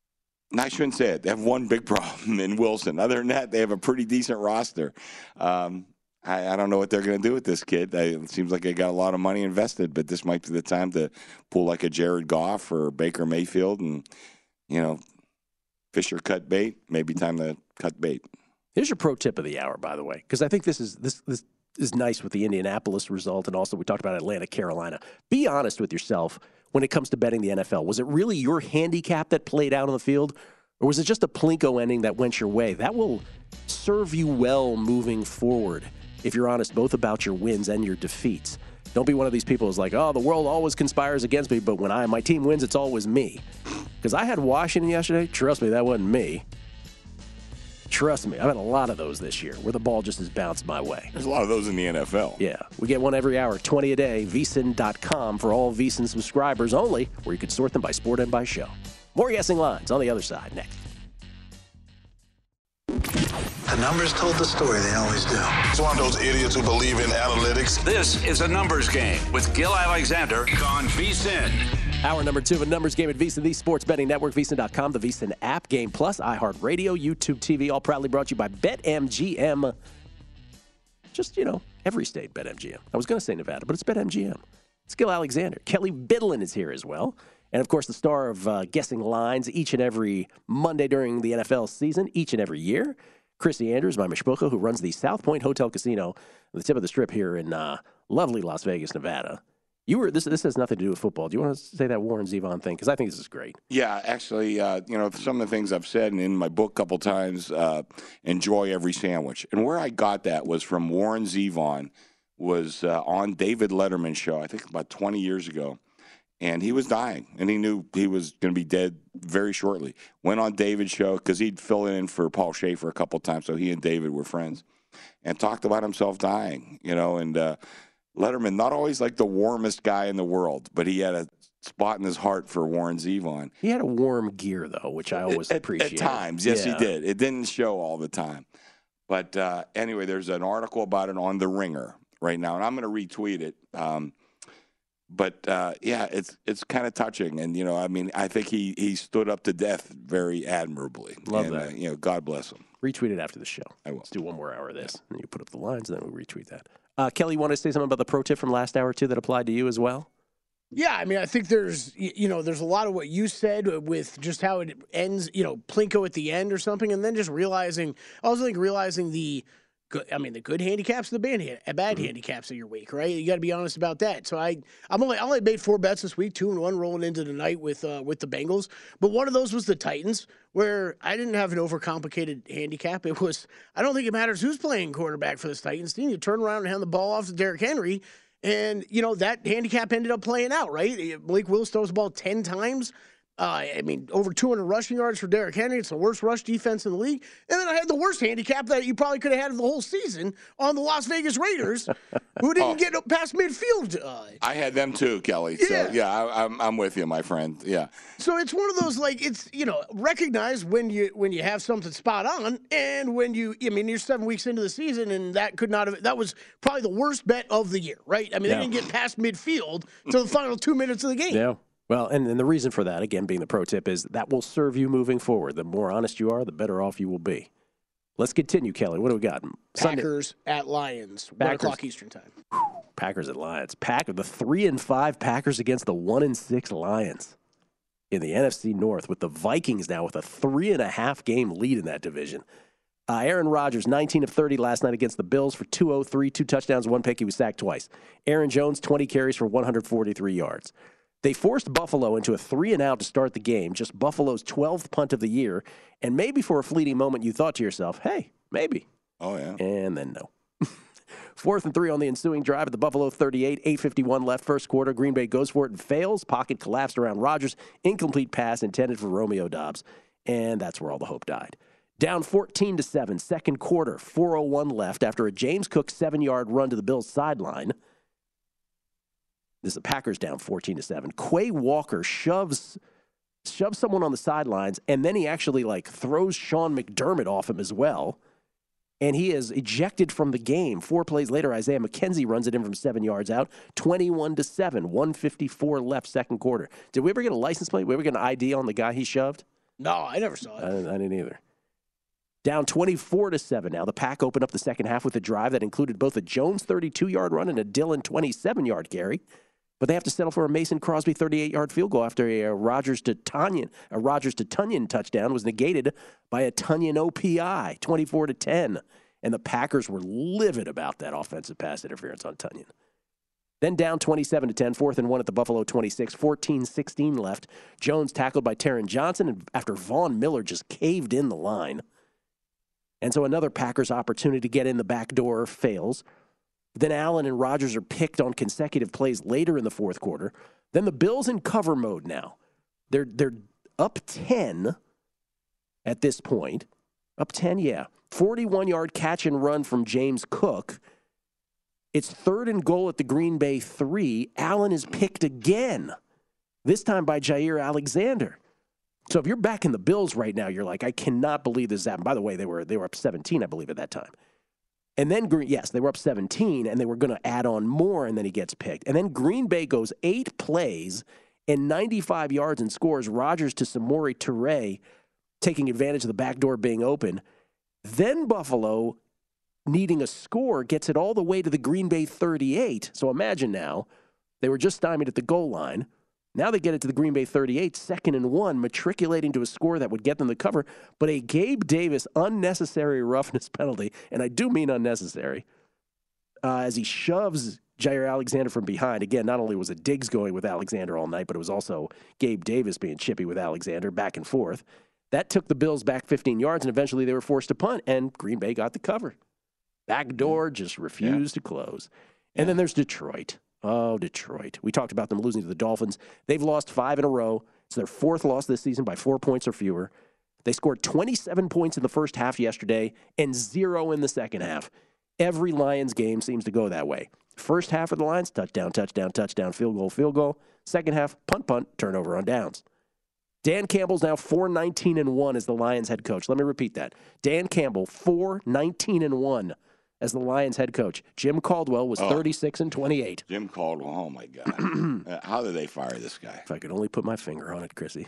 J: I shouldn't say it. They have one big problem in Wilson. Other than that, they have a pretty decent roster. Um, I, I don't know what they're going to do with this kid. I, it seems like they got a lot of money invested, but this might be the time to pull like a Jared Goff or Baker Mayfield and, you know, Fisher cut bait. Maybe time to cut bait.
I: Here's your pro tip of the hour, by the way, because I think this is this this is nice with the Indianapolis result, and also we talked about Atlanta, Carolina. Be honest with yourself when it comes to betting the N F L. Was it really your handicap that played out on the field, or was it just a plinko ending that went your way? That will serve you well moving forward if you're honest both about your wins and your defeats. Don't be one of these people who's like, oh, the world always conspires against me, but when I my team wins, it's always me. Because I had Washington yesterday. Trust me, that wasn't me. Trust me, I've had a lot of those this year where the ball just has bounced my way.
J: There's a lot of those in the N F L.
I: Yeah, we get one every hour, twenty a day, V S I N dot com for all V S I N subscribers only, where you can sort them by sport and by show. More guessing lines on the other side next.
F: The numbers told the story, they always do.
G: It's one of those idiots who believe in analytics.
H: This is a numbers game with Gil Alexander on V S I N.
I: Hour number two of a numbers game at V S I N, the sports betting network, V S I N dot com, the V S I N app, Game Plus, iHeartRadio, YouTube T V, all proudly brought to you by BetMGM. Just, you know, every state BetMGM. I was going to say Nevada, but it's BetMGM. It's Gil Alexander. Kelly Bidlin is here as well. And, of course, the star of uh, Guessing Lines each and every Monday during the N F L season, each and every year. Chrissy Andrews, my mishpucha, who runs the South Point Hotel Casino on the tip of the strip here in uh, lovely Las Vegas, Nevada. You were this. This has nothing to do with football. Do you want to say that Warren Zevon thing? Because I think this is great.
J: Yeah, actually, uh, you know, some of the things I've said and in my book a couple times, uh, enjoy every sandwich. And where I got that was from Warren Zevon, was uh, on David Letterman's show, I think about twenty years ago. And he was dying, and he knew he was going to be dead very shortly. Went on David's show because he'd fill in for Paul Schaefer a couple times, so he and David were friends, and talked about himself dying, you know, and uh, Letterman, not always like the warmest guy in the world, but he had a spot in his heart for Warren Zevon.
I: He had a warm gear, though, which I always
J: at,
I: appreciate.
J: At times, yes,
I: yeah.
J: he did. It didn't show all the time. But uh, anyway, there's an article about it on The Ringer right now, and I'm going to retweet it. Um, but, uh, yeah, it's it's kind of touching. And, you know, I mean, I think he, he stood up to death very admirably.
I: Love
J: and,
I: that.
J: Uh, you know, God bless him.
I: Retweet it after the show.
J: I will.
I: Let's do one more hour of this. Yeah. And you put up the lines, and then we retweet that. Uh, Kelly, you want to say something about the pro tip from last hour, too, that applied to you as well?
K: Yeah, I mean, I think there's, you know, there's a lot of what you said with just how it ends, you know, Plinko at the end or something, and then just realizing, I also think realizing the, good, I mean, the good handicaps and the bad, bad mm-hmm. handicaps of your week, right? You got to be honest about that. So I, I'm only, I only made four bets this week, two and one rolling into the night with, uh, with the Bengals, but one of those was the Titans, where I didn't have an overcomplicated handicap. It was, I don't think it matters who's playing quarterback for this Titans team. You turn around and hand the ball off to Derrick Henry. And, you know, that handicap ended up playing out, right? Malik Willis throws the ball ten times. Uh, I mean, over two hundred rushing yards for Derrick Henry. It's the worst rush defense in the league. And then I had the worst handicap that you probably could have had the whole season on the Las Vegas Raiders, who didn't oh, get past midfield. Uh,
J: I had them too, Kelly.
K: Yeah.
J: So, yeah, I, I'm, I'm with you, my friend. Yeah.
K: So it's one of those, like, it's, you know, recognize when you when you have something spot on and when you, I mean, you're seven weeks into the season, and that could not have, that was probably the worst bet of the year, right? I mean, yeah. they didn't get past midfield to the final two minutes of the game.
I: Yeah. Well, and, and the reason for that, again, being the pro tip, is that will serve you moving forward. The more honest you are, the better off you will be. Let's continue, Kelly. What do we got?
K: Packers Sunday. At Lions, Packers. one o'clock Eastern time.
I: Packers at Lions. Pack the three and five Packers against the one and six Lions in the N F C North, with the Vikings now with a three and a half game lead in that division. Uh, Aaron Rodgers, nineteen of thirty last night against the Bills for two oh three, two touchdowns, one pick. He was sacked twice. Aaron Jones, twenty carries for one hundred forty-three yards. They forced Buffalo into a three and out to start the game, just Buffalo's twelfth punt of the year. And maybe for a fleeting moment you thought to yourself, hey, maybe.
J: Oh, yeah.
I: And then no. Fourth and three on the ensuing drive at the Buffalo thirty-eight, eight fifty-one left, first quarter. Green Bay goes for it and fails. Pocket collapsed around Rodgers. Incomplete pass intended for Romeo Doubs. And that's where all the hope died. Down fourteen to seven, second quarter, four oh one left after a James Cook seven-yard run to the Bills' sideline. This is the Packers down fourteen to seven. Quay Walker shoves shoves someone on the sidelines, and then he actually like throws Sean McDermott off him as well. And he is ejected from the game. Four plays later, Isaiah McKenzie runs it in from seven yards out. twenty-one to seven, one fifty-four left, second quarter. Did we ever get a license plate? Did we ever get an I D on the guy he shoved?
K: No, I never saw it.
I: I, I didn't either. Down twenty-four to seven now. The Pack opened up the second half with a drive that included both a Jones thirty-two-yard run and a Dillon twenty-seven-yard carry. But they have to settle for a Mason Crosby thirty-eight-yard field goal after a, a Rodgers to Tunyon, a Rodgers to Tunyon touchdown was negated by a Tunyon O P I, twenty-four to ten. And the Packers were livid about that offensive pass interference on Tunyon. Then down twenty-seven to ten, fourth and one at the Buffalo twenty-six, fourteen sixteen left. Jones tackled by Taron Johnson and after Von Miller just caved in the line. And so another Packers opportunity to get in the back door fails. Then Allen and Rodgers are picked on consecutive plays later in the fourth quarter. Then the Bills in cover mode now. They're they're up ten at this point. Up ten, yeah. forty-one-yard catch and run from James Cook. It's third and goal at the Green Bay three. Allen is picked again, this time by Jair Alexander. So if you're back in the Bills right now, you're like, I cannot believe this happened. By the way, they were they were up seventeen, I believe, at that time. And then, yes, they were up seventeen, and they were going to add on more, and then he gets picked. And then Green Bay goes eight plays and ninety-five yards and scores Rodgers to Samori Toure, taking advantage of the back door being open. Then Buffalo, needing a score, gets it all the way to the Green Bay thirty-eight. So imagine now, they were just stymied at the goal line. Now they get it to the Green Bay thirty-eight, second and one, matriculating to a score that would get them the cover. But a Gabe Davis unnecessary roughness penalty, and I do mean unnecessary, uh, as he shoves Jair Alexander from behind. Again, not only was it Diggs going with Alexander all night, but it was also Gabe Davis being chippy with Alexander back and forth. That took the Bills back fifteen yards, and eventually they were forced to punt, and Green Bay got the cover. Back door just refused yeah. to close. And yeah. then there's Detroit. Oh, Detroit. We talked about them losing to the Dolphins. They've lost five in a row. It's their fourth loss this season by four points or fewer. They scored twenty-seven points in the first half yesterday and zero in the second half. Every Lions game seems to go that way. First half of the Lions, touchdown, touchdown, touchdown, field goal, field goal. Second half, punt, punt, turnover on downs. Dan Campbell's now four nineteen and one as the Lions head coach. Let me repeat that. Dan Campbell, four nineteen and one as the Lions head coach. Jim Caldwell was oh, thirty-six and twenty-eight.
J: Jim Caldwell, oh my God. How did they fire this guy?
I: If I could only put my finger on it, Chrissy.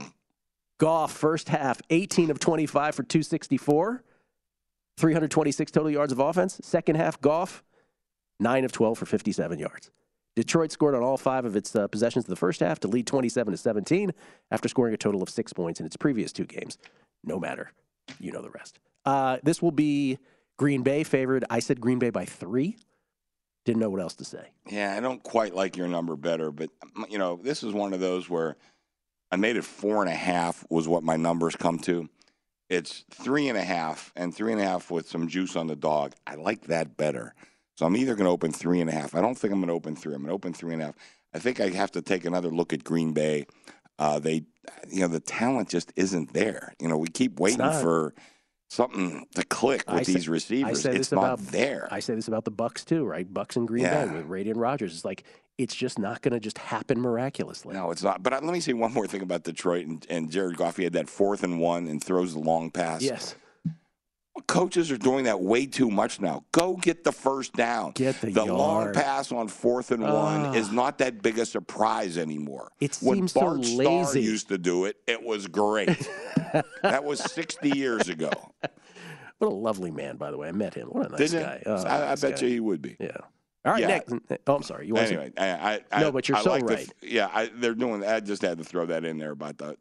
I: Goff, first half, eighteen of twenty-five for two sixty-four. three hundred twenty-six total yards of offense. Second half, Goff, nine of twelve for fifty-seven yards. Detroit scored on all five of its uh, possessions in the first half to lead twenty-seven to seventeen after scoring a total of six points in its previous two games. No matter. You know the rest. Uh, this will be Green Bay favored. I said Green Bay by three. Didn't know what else to say.
J: Yeah, I don't quite like your number better, but, you know, this is one of those where I made it four and a half was what my numbers come to. It's three and a half, and three and a half with some juice on the dog. I like that better. So I'm either going to open three and a half. I don't think I'm going to open three. I'm going to open three and a half. I think I have to take another look at Green Bay. Uh, they, you know, the talent just isn't there. You know, we keep waiting for something to click with
I: say,
J: these receivers. It's not
I: about,
J: there.
I: I say this about the Bucs too, right? Bucs and Green
J: yeah.
I: Bay with Brady and Rodgers. It's like it's just not going to just happen miraculously.
J: No, it's not. But uh, let me say one more thing about Detroit and, and Jared Goff. He had that fourth and one and throws the long pass.
I: Yes.
J: Coaches are doing that way too much now. Go get the first down.
I: Get the,
J: the
I: yard.
J: long pass on fourth and
I: uh,
J: one is not that big a surprise anymore.
I: It
J: when
I: seems
J: Bart
I: so lazy.
J: Starr used to do it, it was great. That was sixty years ago.
I: What a lovely man, by the way. I met him. What a nice
J: Didn't
I: guy.
J: Oh, I,
I: nice
J: I bet
I: guy.
J: you he would be.
I: Yeah. All right,
J: yeah.
I: next. Oh, I'm sorry. You want
J: anyway,
I: to...
J: I, I,
I: no, but you're
J: I
I: so
J: like
I: right.
J: The, yeah, I, they're doing. I just had to throw that in there about the.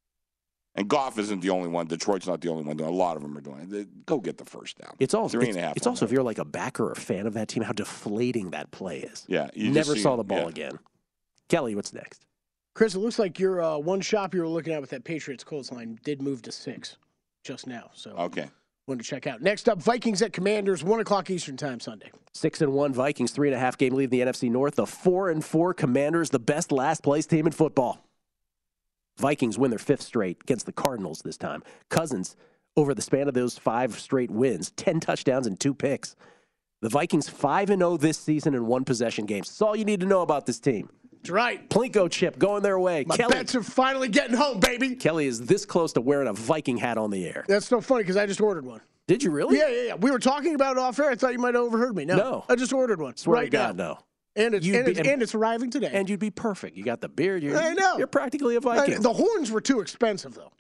J: And Goff isn't the only one. Detroit's not the only one doing. A lot of them are doing it. Go get the first down.
I: It's also
J: three
I: it's,
J: and a half.
I: It's also if you're like a backer or a fan of that team, how deflating that play is.
J: Yeah, you
I: never
J: just
I: saw
J: see,
I: the ball
J: yeah.
I: again. Kelly, what's next?
K: Chris, it looks like your uh, one shop you were looking at with that Patriots Colts line did move to six just now. So
J: okay.
K: Want to check out. Next up, Vikings at Commanders, one o'clock Eastern time Sunday.
I: Six and one Vikings, three and a half game lead in the N F C North. The four and four Commanders, the best last place team in football. Vikings win their fifth straight against the Cardinals this time. Cousins, over the span of those five straight wins, ten touchdowns and two picks. The Vikings five and oh this season in one possession games. That's all you need to know about this team.
K: That's right.
I: Plinko chip going their way.
K: My
I: Kelly,
K: bets are finally getting home, baby.
I: Kelly is this close to wearing a Viking hat on the air.
K: That's so funny because I just ordered one.
I: Did you really?
K: Yeah, yeah, yeah. We were talking about it off air. I thought you might have overheard me. No,
I: no.
K: I just ordered one.
I: Swear
K: right
I: to God,
K: now.
I: no.
K: And it's, and,
I: be,
K: it's,
I: and,
K: and it's arriving today.
I: And you'd be perfect. You got the beard. You're,
K: I know.
I: You're practically a Viking.
K: I, the horns were too expensive, though.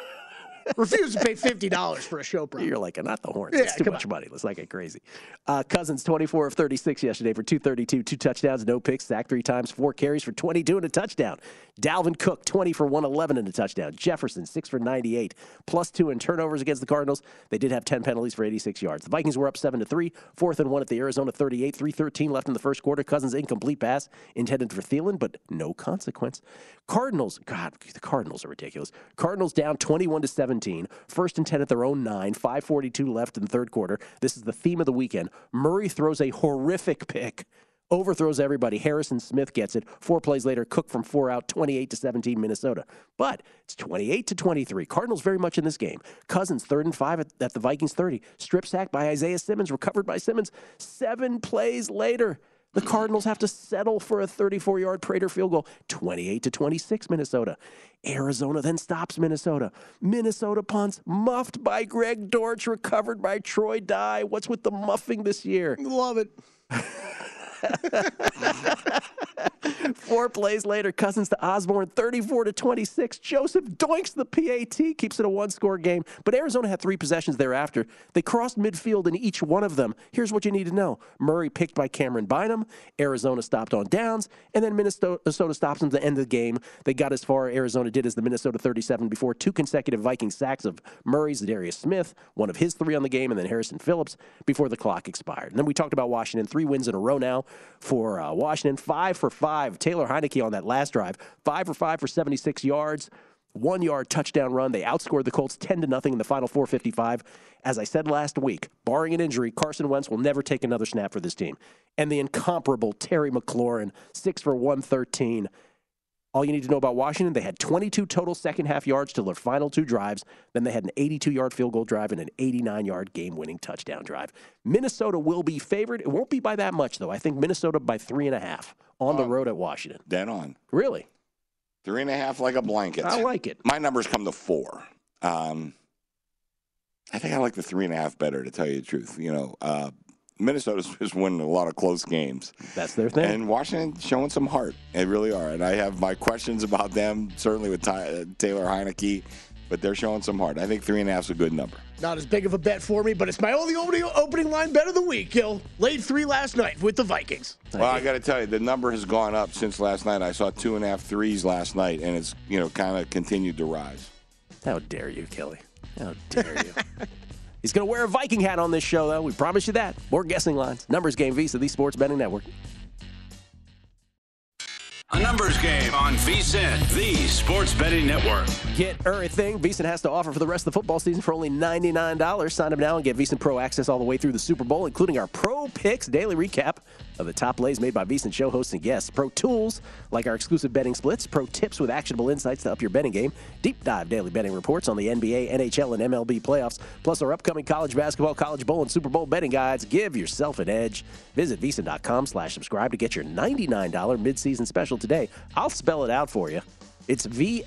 K: Refuse to pay fifty dollars for a show program.
I: You're like, not the horns.
K: Yeah,
I: It's too much on. money. Let's not get crazy. Uh, Cousins, twenty-four of thirty-six yesterday for two thirty-two, two touchdowns, no picks, sacked three times, four carries for twenty-two and a touchdown. Dalvin Cook, twenty for one eleven and a touchdown. Jefferson, six for ninety-eight, plus two in turnovers against the Cardinals. They did have ten penalties for eighty-six yards. The Vikings were up seven to three, fourth and one at the Arizona thirty-eight, three thirteen left in the first quarter. Cousins incomplete pass intended for Thielen, but no consequence. Cardinals, God, the Cardinals are ridiculous. Cardinals down twenty-one to seventeen, first and ten at their own nine, five forty-two left in the third quarter. This is the theme of the weekend. Murray throws a horrific pick. Overthrows everybody. Harrison Smith gets it. Four plays later, Cook from four out, twenty-eight to seventeen, Minnesota. But it's twenty-eight to twenty-three. Cardinals very much in this game. Cousins, third and five at, at the Vikings thirty. Strip sack by Isaiah Simmons, recovered by Simmons. Seven plays later, the Cardinals have to settle for a thirty-four-yard Prater field goal. twenty-eight to twenty-six, Minnesota. Arizona then stops Minnesota. Minnesota punts, muffed by Greg Dortch, recovered by Troy Dye. What's with the muffing this year?
K: Love it.
I: Four plays later, Cousins to Osborne, thirty-four to twenty-six. Joseph doinks the P A T, keeps it a one-score game. But Arizona had three possessions thereafter. They crossed midfield in each one of them. Here's what you need to know. Murray picked by Cameron Bynum. Arizona stopped on downs. And then Minnesota stops them to end the game. They got as far, Arizona did, as the Minnesota thirty-seven before two consecutive Viking sacks of Murray's, Darius Smith, one of his three on the game, and then Harrison Phillips before the clock expired. And then we talked about Washington. Three wins in a row now for uh, Washington. Five for five. Taylor Heineke on that last drive. Five for five for seventy-six yards. One yard touchdown run. They outscored the Colts ten to nothing in the final four fifty-five. As I said last week, barring an injury, Carson Wentz will never take another snap for this team. And the incomparable Terry McLaurin, six for one thirteen. All you need to know about Washington, they had twenty-two total second-half yards to their final two drives. Then they had an eighty-two-yard field goal drive and an eighty-nine-yard game-winning touchdown drive. Minnesota will be favored. It won't be by that much, though. I think Minnesota by three and a half on the road at Washington.
J: Dead on.
I: Really?
J: Three and a half like a blanket.
I: I like it.
J: My numbers come to four. Um, I think I like the three and a half better, to tell you the truth. You know, uh, Minnesota's just winning a lot of close games.
I: That's their thing.
J: And Washington showing some heart. They really are. And I have my questions about them, certainly with Ty, uh, Taylor Heineke, but they're showing some heart. I think three and a half is a good number.
K: Not as big of a bet for me, but it's my only opening, opening line bet of the week, Gil. Laid three last night with the Vikings.
J: Well, I got to tell you, the number has gone up since last night. I saw two and a half threes last night, and it's, you know, kind of continued to rise.
I: How dare you, Kelly? How dare you? He's going to wear a Viking hat on this show, though. We promise you that. More guessing lines. Numbers Game Visa, the Sports Betting Network.
H: A numbers game on VSiN, the Sports Betting Network.
I: Get everything VSiN has to offer for the rest of the football season for only ninety-nine dollars. Sign up now and get VSiN Pro access all the way through the Super Bowl, including our Pro Picks daily recap of the top plays made by VSiN show hosts and guests. Pro tools like our exclusive betting splits, pro tips with actionable insights to up your betting game, deep dive daily betting reports on the N B A, N H L, and M L B playoffs, plus our upcoming college basketball, college bowl, and Super Bowl betting guides. Give yourself an edge. Visit VSiN.com slash subscribe to get your ninety-nine dollars midseason special today. I'll spell it out for you. It's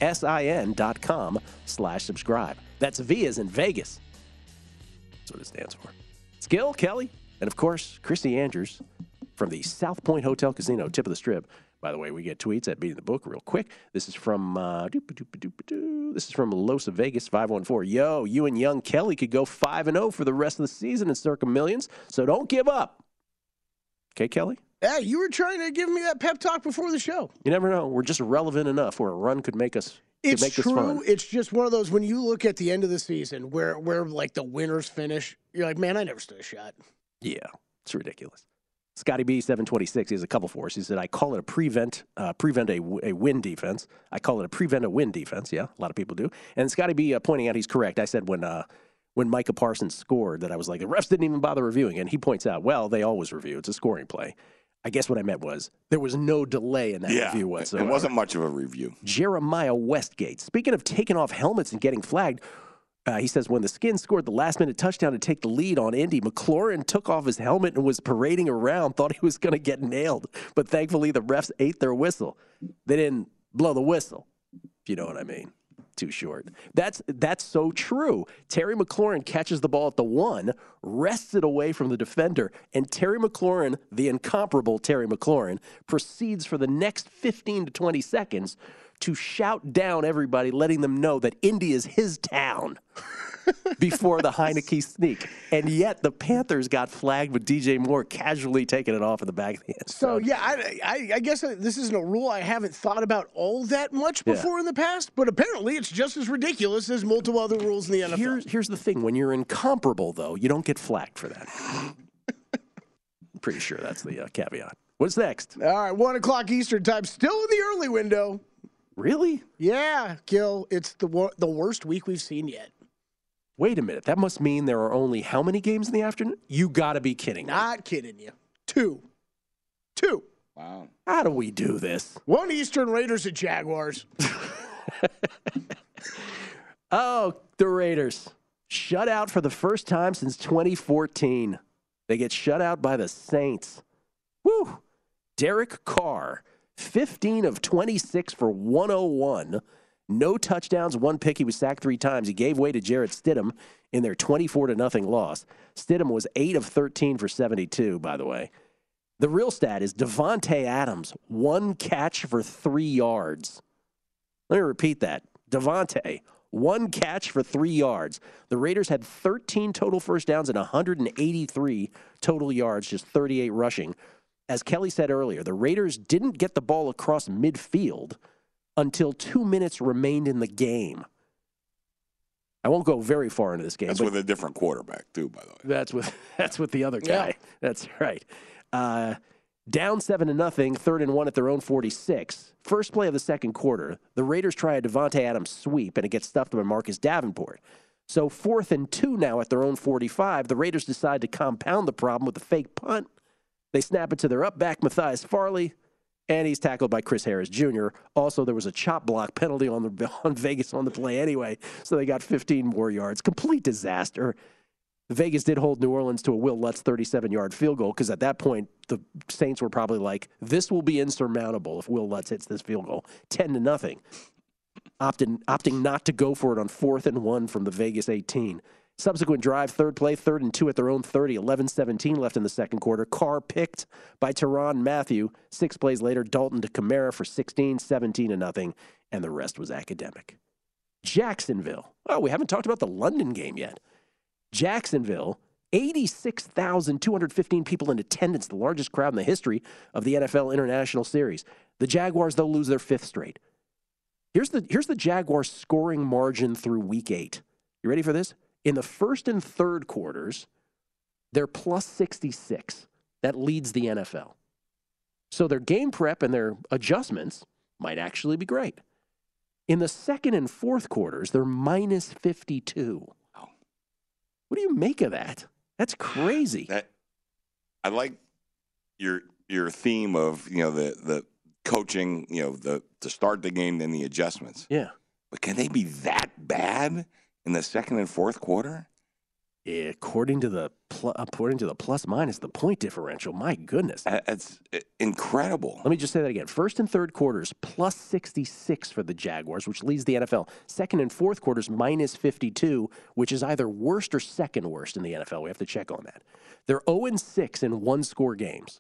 I: VSIN.com slash subscribe. That's V as in Vegas. That's what it stands for. Skill, Kelly, and of course, Christy Andrews from the South Point Hotel Casino, tip of the strip. By the way, we get tweets at Beating the Book real quick. This is from uh, this is from Los Vegas five one four. Yo, you and young Kelly could go five and oh for the rest of the season in Circa Millions, so don't give up. Okay, Kelly?
K: Hey, you were trying to give me that pep talk before the show.
I: You never know. We're just relevant enough where a run could make us could
K: It's
I: make
K: true.
I: this fun.
K: It's just one of those, when you look at the end of the season where, where like the winners finish, you're like, man, I never stood a shot.
I: Yeah, it's ridiculous. Scotty B seven twenty-six, he has a couple for us. He said, I call it a prevent uh, prevent a, a win defense. I call it a prevent a win defense. Yeah, a lot of people do. And Scotty B uh, pointing out he's correct. I said when uh, when Micah Parsons scored that I was like, the refs didn't even bother reviewing. And he points out, well, they always review. It's a scoring play. I guess what I meant was there was no delay in that
J: yeah,
I: review whatsoever.
J: It wasn't much of a review.
I: Jeremiah Westgate. Speaking of taking off helmets and getting flagged, uh, he says when the Skins scored the last-minute touchdown to take the lead on Indy, McLaurin took off his helmet and was parading around, thought he was going to get nailed. But thankfully, the refs ate their whistle. They didn't blow the whistle, if you know what I mean. Too short. That's that's so true. Terry McLaurin catches the ball at the one, wrests it away from the defender, and Terry McLaurin, the incomparable Terry McLaurin, proceeds for the next fifteen to twenty seconds to shout down everybody, letting them know that Indy is his town before the Heineke sneak. And yet the Panthers got flagged with D J Moore casually taking it off in the back of the end.
K: So, yeah, I, I, I guess this isn't a rule I haven't thought about all that much before
I: Yeah.
K: in the past, but apparently it's just as ridiculous as multiple other rules in the N F L.
I: Here's, here's the thing. When you're incomparable, though, you don't get flagged for that. I'm pretty sure that's the uh, caveat. What's next?
K: All right, one o'clock Eastern time, still in the early window.
I: Really?
K: Yeah, Gil, it's the wor- the worst week we've seen yet.
I: Wait a minute. That must mean there are only how many games in the afternoon? You got to be kidding me.
K: Not kidding you. Two. Two.
J: Wow.
I: How do we do this?
K: One Eastern, Raiders at Jaguars.
I: Oh, the Raiders. Shut out for the first time since twenty fourteen. They get shut out by the Saints. Woo! Derek Carr, fifteen of twenty-six for one oh one. No touchdowns, one pick. He was sacked three times. He gave way to Jarrett Stidham in their twenty-four to nothing loss. Stidham was eight of thirteen for seventy-two, by the way. The real stat is Davante Adams, one catch for three yards. Let me repeat that. Davante, one catch for three yards. The Raiders had thirteen total first downs and one hundred eighty-three total yards, just thirty-eight rushing. As Kelly said earlier, the Raiders didn't get the ball across midfield until two minutes remained in the game. I won't go very far into this game.
J: That's with a different quarterback, too, by the way.
I: That's with that's with the other guy.
J: Yeah.
I: That's right. Uh, down seven to nothing, third and one at their own forty-six. First play of the second quarter, the Raiders try a Davante Adams sweep, and it gets stuffed by Marcus Davenport. So fourth and two now at their own forty-five. The Raiders decide to compound the problem with a fake punt. They snap it to their up back, Matthias Farley, and he's tackled by Chris Harris Junior Also, there was a chop block penalty on the on Vegas on the play anyway, so they got fifteen more yards. Complete disaster. Vegas did hold New Orleans to a Will Lutz thirty-seven-yard field goal because at that point, the Saints were probably like, this will be insurmountable if Will Lutz hits this field goal. ten to nothing. Opting, opting not to go for it on fourth and one from the Vegas eighteen. Subsequent drive, third play, third and two at their own thirty, eleven seventeen left in the second quarter. Carr picked by Tyrann Mathieu. Six plays later, Dalton to Kamara for sixteen, seventeen to nothing, and the rest was academic. Jacksonville. Oh, we haven't talked about the London game yet. Jacksonville, eighty-six thousand two hundred fifteen people in attendance, the largest crowd in the history of the N F L International Series. The Jaguars, they'll lose their fifth straight. Here's the, here's the Jaguars' scoring margin through week eight. You ready for this? In the first and third quarters, they're plus sixty-six. That leads the N F L. So their game prep and their adjustments might actually be great. In the second and fourth quarters, they're minus fifty-two. What do you make of that? That's crazy.
J: That, I like your your theme of, you know, the the coaching, you know, the to start the game, then the adjustments.
I: Yeah.
J: But can they be that bad in the second and fourth quarter?
I: Yeah, according to the pl- according to the plus minus, the point differential, my goodness.
J: It's incredible.
I: Let me just say that again. First and third quarters, plus sixty-six for the Jaguars, which leads the N F L. Second and fourth quarters, minus fifty-two, which is either worst or second worst in the N F L. We have to check on that. They're oh and six in one-score games.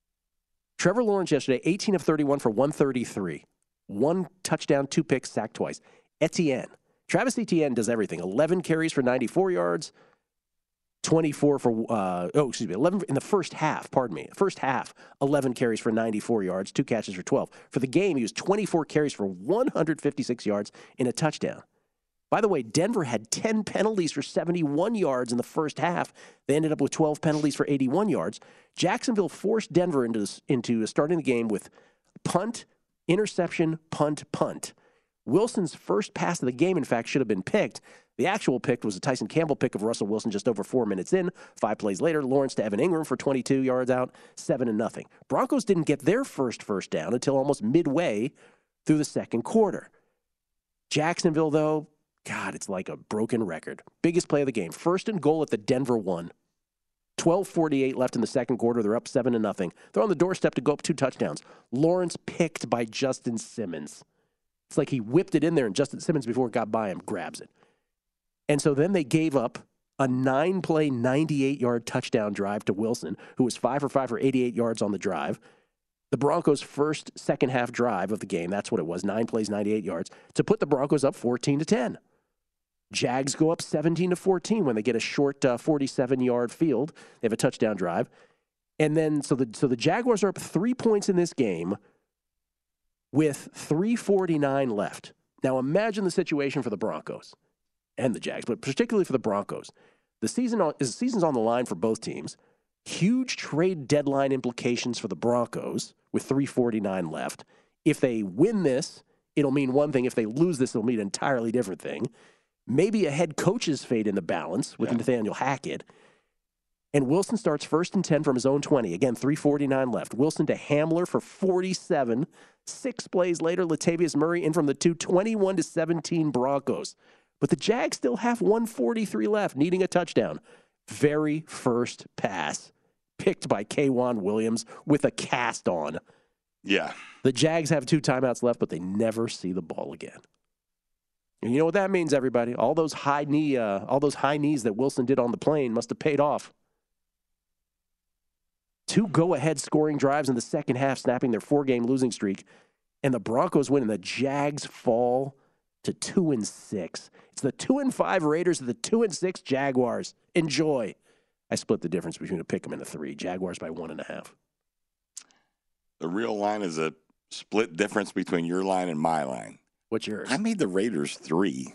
I: Trevor Lawrence yesterday, eighteen of thirty-one for one thirty-three. One touchdown, two picks, sacked twice. Etienne. Travis Etienne does everything. eleven carries for ninety-four yards. twenty-four for, uh, oh, excuse me, eleven in the first half, pardon me. First half, eleven carries for ninety-four yards, two catches for twelve. For the game, he was twenty-four carries for one hundred fifty-six yards in a touchdown. By the way, Denver had ten penalties for seventy-one yards in the first half. They ended up with twelve penalties for eighty-one yards. Jacksonville forced Denver into, into starting the game with punt, interception, punt, punt. Wilson's first pass of the game, in fact, should have been picked. The actual pick was a Tyson Campbell pick of Russell Wilson just over four minutes in. Five plays later, Lawrence to Evan Ingram for twenty-two yards out, seven and nothing. Broncos didn't get their first first down until almost midway through the second quarter. Jacksonville, though, God, it's like a broken record. Biggest play of the game. First and goal at the Denver one. twelve forty-eight left in the second quarter. They're up seven to nothing. They're on the doorstep to go up two touchdowns. Lawrence picked by Justin Simmons. It's like he whipped it in there, and Justin Simmons, before it got by him, grabs it. And so then they gave up a nine-play, ninety-eight-yard touchdown drive to Wilson, who was five for five for eighty-eight yards on the drive. The Broncos' first second-half drive of the game, that's what it was, nine plays, ninety-eight yards, to put the Broncos up fourteen to ten. Jags go up seventeen to fourteen when they get a short uh, forty-seven-yard field. They have a touchdown drive. And then, so the so the Jaguars are up three points in this game with three forty-nine left. Now imagine the situation for the Broncos and the Jags, but particularly for the Broncos. The season on, the season's on the line for both teams. Huge trade deadline implications for the Broncos with three forty-nine left. If they win this, it'll mean one thing. If they lose this, it'll mean an entirely different thing. Maybe a head coach's fate in the balance with yeah. Nathaniel Hackett. And Wilson starts first and ten from his own twenty. Again, three forty-nine left. Wilson to Hamler for forty-seven. Six plays later, Latavius Murray in from the two, twenty-one to seventeen Broncos. But the Jags still have one forty-three left, needing a touchdown. Very first pass, picked by K'Wan Williams with a cast on.
J: Yeah.
I: The Jags have two timeouts left, but they never see the ball again. And you know what that means, everybody? All those high knee, uh, all those high knees that Wilson did on the plane must have paid off. Two go-ahead scoring drives in the second half, snapping their four-game losing streak, and the Broncos win, and the Jags fall to two and six. It's the two and five Raiders and the two and six Jaguars. Enjoy. I split the difference between a pick 'em and a three. Jaguars by one and a half.
J: The real line is a split difference between your line and my line.
I: What's yours?
J: I made the Raiders three.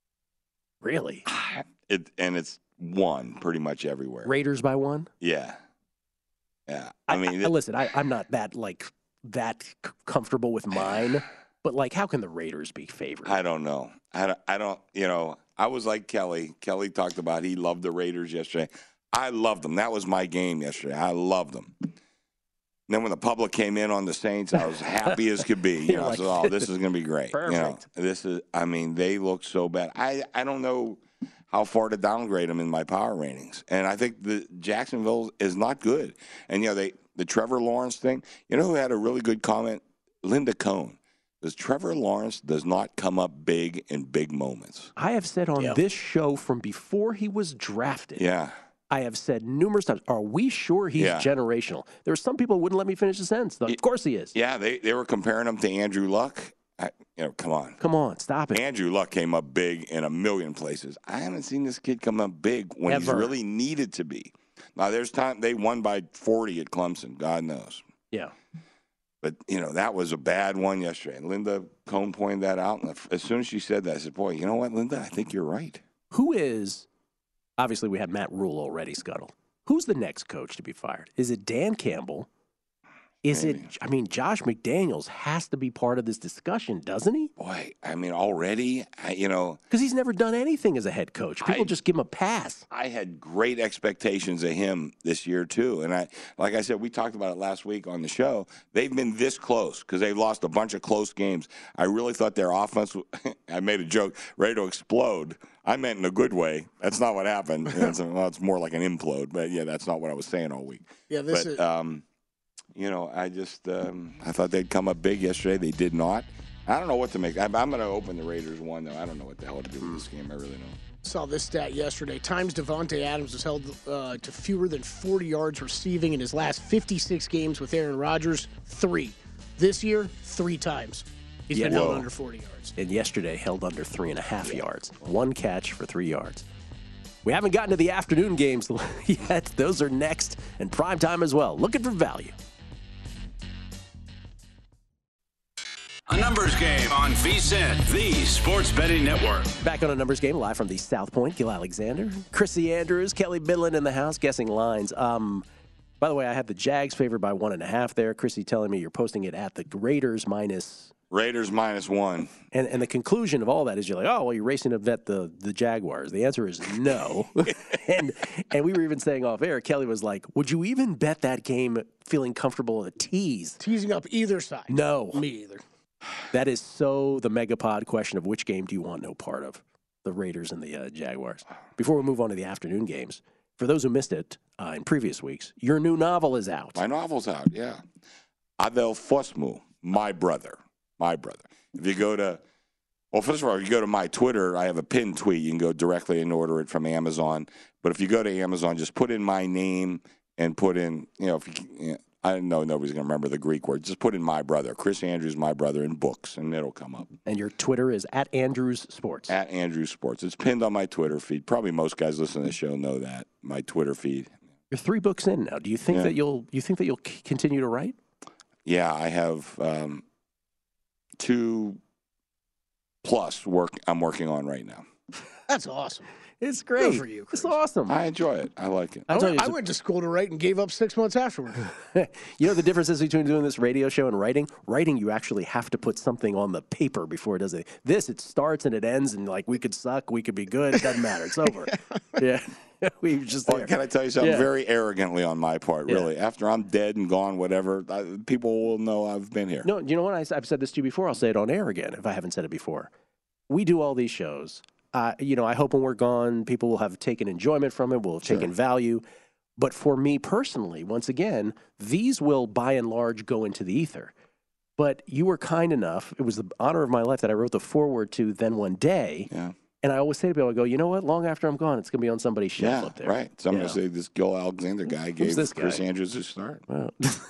I: Really?
J: It and it's one pretty much everywhere.
I: Raiders by one?
J: Yeah. Yeah.
I: I,
J: I mean,
I: I,
J: it,
I: listen, I, I'm not that like that c- comfortable with mine, but like, how can the Raiders be favored?
J: I don't know. I don't, I don't, you know, I was like Kelly. Kelly talked about he loved the Raiders yesterday. I loved them. That was my game yesterday. I loved them. And then when the public came in on the Saints, I was happy as could be. You know,
I: like,
J: I said, oh, this is going to be great.
I: Perfect.
J: You know, this is, I mean, they look so bad. I, I don't know how far to downgrade them in my power ratings. And I think the Jacksonville is not good. And, you know, they the Trevor Lawrence thing, you know who had a really good comment? Linda Cohn. Because Trevor Lawrence does not come up big in big moments.
I: I have said on
K: Yeah.
I: this show from before he was drafted.
J: Yeah.
I: I have said numerous times, are we sure he's
J: Yeah.
I: generational? There were some people who wouldn't let me finish the sentence. Of course he is.
J: Yeah, they, they were comparing him to Andrew Luck. I, you know, come on.
I: Come on, stop it.
J: Andrew Luck came up big in a million places. I haven't seen this kid come up big when he's
I: Ever.
J: really needed to be. Now, there's time they won by forty at Clemson. God knows.
I: Yeah.
J: But, you know, that was a bad one yesterday. And Linda Cohn pointed that out. And as soon as she said that, I said, boy, you know what, Linda? I think you're right.
I: Who is, obviously we had Matt Rule already, Scuttle. Who's the next coach to be fired? Is it Dan Campbell? Is
J: Maybe.
I: it, I mean, Josh McDaniels has to be part of this discussion, doesn't he?
J: Boy, I mean, already, I, you know.
I: Because he's never done anything as a head coach. People
J: I-
I: just give him a pass.
J: I had great expectations of him this year, too. And I, like I said, we talked about it last week on the show. They've been this close because they've lost a bunch of close games. I really thought their offense, I made a joke, ready to explode. I meant in a good way. That's not what happened. It's, well, it's more like an implode. But, yeah, that's not what I was saying all week.
K: Yeah, this
J: but,
K: is.
J: um, you know, I just, um, I thought they'd come up big yesterday. They did not. I don't know what to make. I'm, I'm going to open the Raiders one, though. I don't know what the hell to do with this game. I really don't.
K: Saw this stat yesterday. Times Devontae Adams was held uh, to fewer than forty yards receiving in his last fifty-six games with Aaron Rodgers. Three. This year, three times. He's
I: Yeah.
K: been held
J: Whoa.
K: under forty yards.
I: And yesterday held under three and a half yards. One catch for three yards. We haven't gotten to the afternoon games yet. Those are next and prime time as well. Looking for value.
H: A numbers game on V S I N, the sports betting network.
I: Back on a numbers game, live from the South Point. Gil Alexander, Chrissy Andrews, Kelly Bidlin in the house, guessing lines. Um, by the way, I had the Jags favored by one and a half there. Chrissy telling me you're posting it at the Raiders minus.
J: Raiders minus one.
I: And and the conclusion of all that is you're like, oh, well, you're racing to bet the, the Jaguars. The answer is no. and and we were even saying off air, Kelly was like, would you even bet that game feeling comfortable at a tease?
K: Teasing up either side.
I: No.
K: Me either.
I: That is so the megapod question of which game do you want no part of, the Raiders and the uh, Jaguars. Before we move on to the afternoon games, for those who missed it uh, in previous weeks, your new novel is out.
J: My novel's out, yeah. Abel Fosmu, my brother. My brother. If you go to, well, first of all, if you go to my Twitter, I have a pinned tweet. You can go directly and order it from Amazon. But if you go to Amazon, just put in my name and put in, you know, if you, you know, I know nobody's going to remember the Greek word. Just put in my brother. Chris Andrews, my brother, in books, and it'll come up.
I: And your Twitter is at Andrews Sports.
J: At Andrews Sports. It's pinned on my Twitter feed. Probably most guys listening to the show know that, my Twitter feed.
I: You're three books in now. Do you think
J: Yeah.
I: that you'll you think that you'll c- continue to write?
J: Yeah, I have um, two plus work I'm working on right now.
K: That's awesome.
I: It's great.
K: Good for you, Chris.
I: It's awesome.
J: I enjoy it. I like it.
K: I,
I: I'll tell
K: went,
I: you,
K: I went to school to write and gave up six months afterward.
I: you know the differences between doing this radio show and writing? Writing, you actually have to put something on the paper before it does it. This, it starts and it ends, and like we could suck, we could be good. It doesn't matter. It's over. Yeah. we just
J: Well,
I: there.
J: can I tell you something
I: Yeah.
J: very arrogantly on my part,
I: Yeah.
J: really? After I'm dead and gone, whatever, I, people will know I've been here.
I: No, you know what? I, I've said this to you before. I'll say it on air again if I haven't said it before. We do all these shows. Uh, you know, I hope when we're gone, people will have taken enjoyment from it, will have
J: Sure.
I: taken value. But for me personally, once again, these will by and large go into the ether. But you were kind enough, it was the honor of my life that I wrote the foreword to Then One Day.
J: Yeah.
I: And I always say to people, I go, you know what? Long after I'm gone, it's going to be on somebody's shelf
J: Yeah,
I: up there.
J: right. Someone
I: You
J: will
I: know?
J: say this Gil Alexander guy gave
I: this
J: Chris
I: guy?
J: Andrews a start.
I: Well,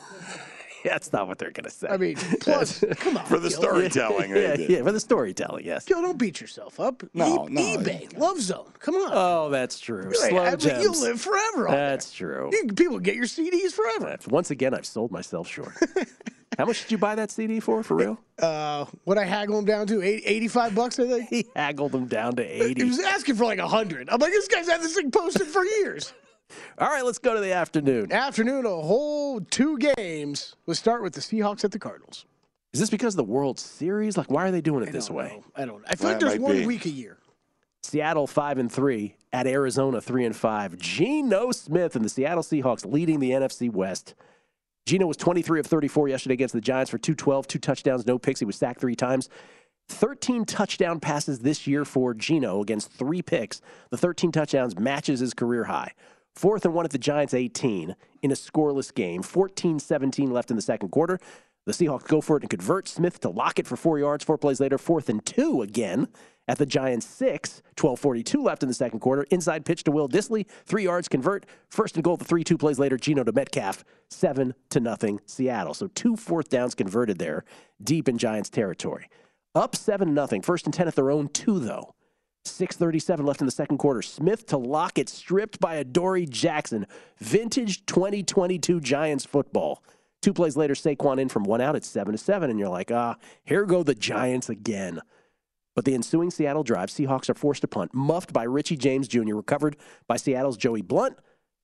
I: that's not what they're going to say.
K: I mean, plus, come on.
J: For the
K: Gil.
J: storytelling, they
I: yeah,
J: did.
I: yeah, for the storytelling, yes.
K: Gil, don't beat yourself up.
J: No,
K: e-
J: no.
K: eBay, Love Zone. Come on.
I: Oh, that's true.
K: You're like,
I: Slow
K: I mean,
I: gems.
K: you'll live forever on
I: That's true.
K: there. You- People get your C Ds forever.
I: Once again, I've sold myself short. How much did you buy that C D for, for real?
K: Uh, what I haggle him down to, eight- eighty-five bucks, I think.
I: He haggled them down to
K: He
I: eighty.
K: was asking for like a hundred. I'm like, this guy's had this thing posted for years.
I: All right, let's go to the afternoon.
K: Afternoon, a whole two games. We'll start with the Seahawks at the Cardinals.
I: Is this because of the World Series? Like, why are they doing it this way?
K: know. I don't know. I feel like
J: That
K: there's
J: might
K: one
J: be.
K: week a year.
I: Seattle five and three at Arizona three and five. Geno Smith and the Seattle Seahawks leading the N F C West. Geno was twenty-three of thirty-four yesterday against the Giants for two twelve, two touchdowns, no picks. He was sacked three times. thirteen touchdown passes this year for Geno against three picks. The thirteen touchdowns matches his career high. Fourth and one at the Giants' eighteen in a scoreless game. fourteen seventeen left in the second quarter. The Seahawks go for it and convert. Smith to Lockett for four yards. Four plays later, fourth and two again at the Giants' six. twelve forty-two left in the second quarter. Inside pitch to Will Dissly. Three yards, convert. First and goal, the three, two plays later, Geno to Metcalf. Seven to nothing, Seattle. So two fourth downs converted there, deep in Giants territory. Up seven nothing. First and ten at their own two, though. six thirty-seven left in the second quarter. Smith to Lockett, stripped by Adoree Jackson. Vintage twenty twenty-two Giants football. Two plays later, Saquon in from one out. It's seven to seven, and you're like, ah, here go the Giants again. But the ensuing Seattle drive, Seahawks are forced to punt, muffed by Richie James Junior, recovered by Seattle's Joey Blunt.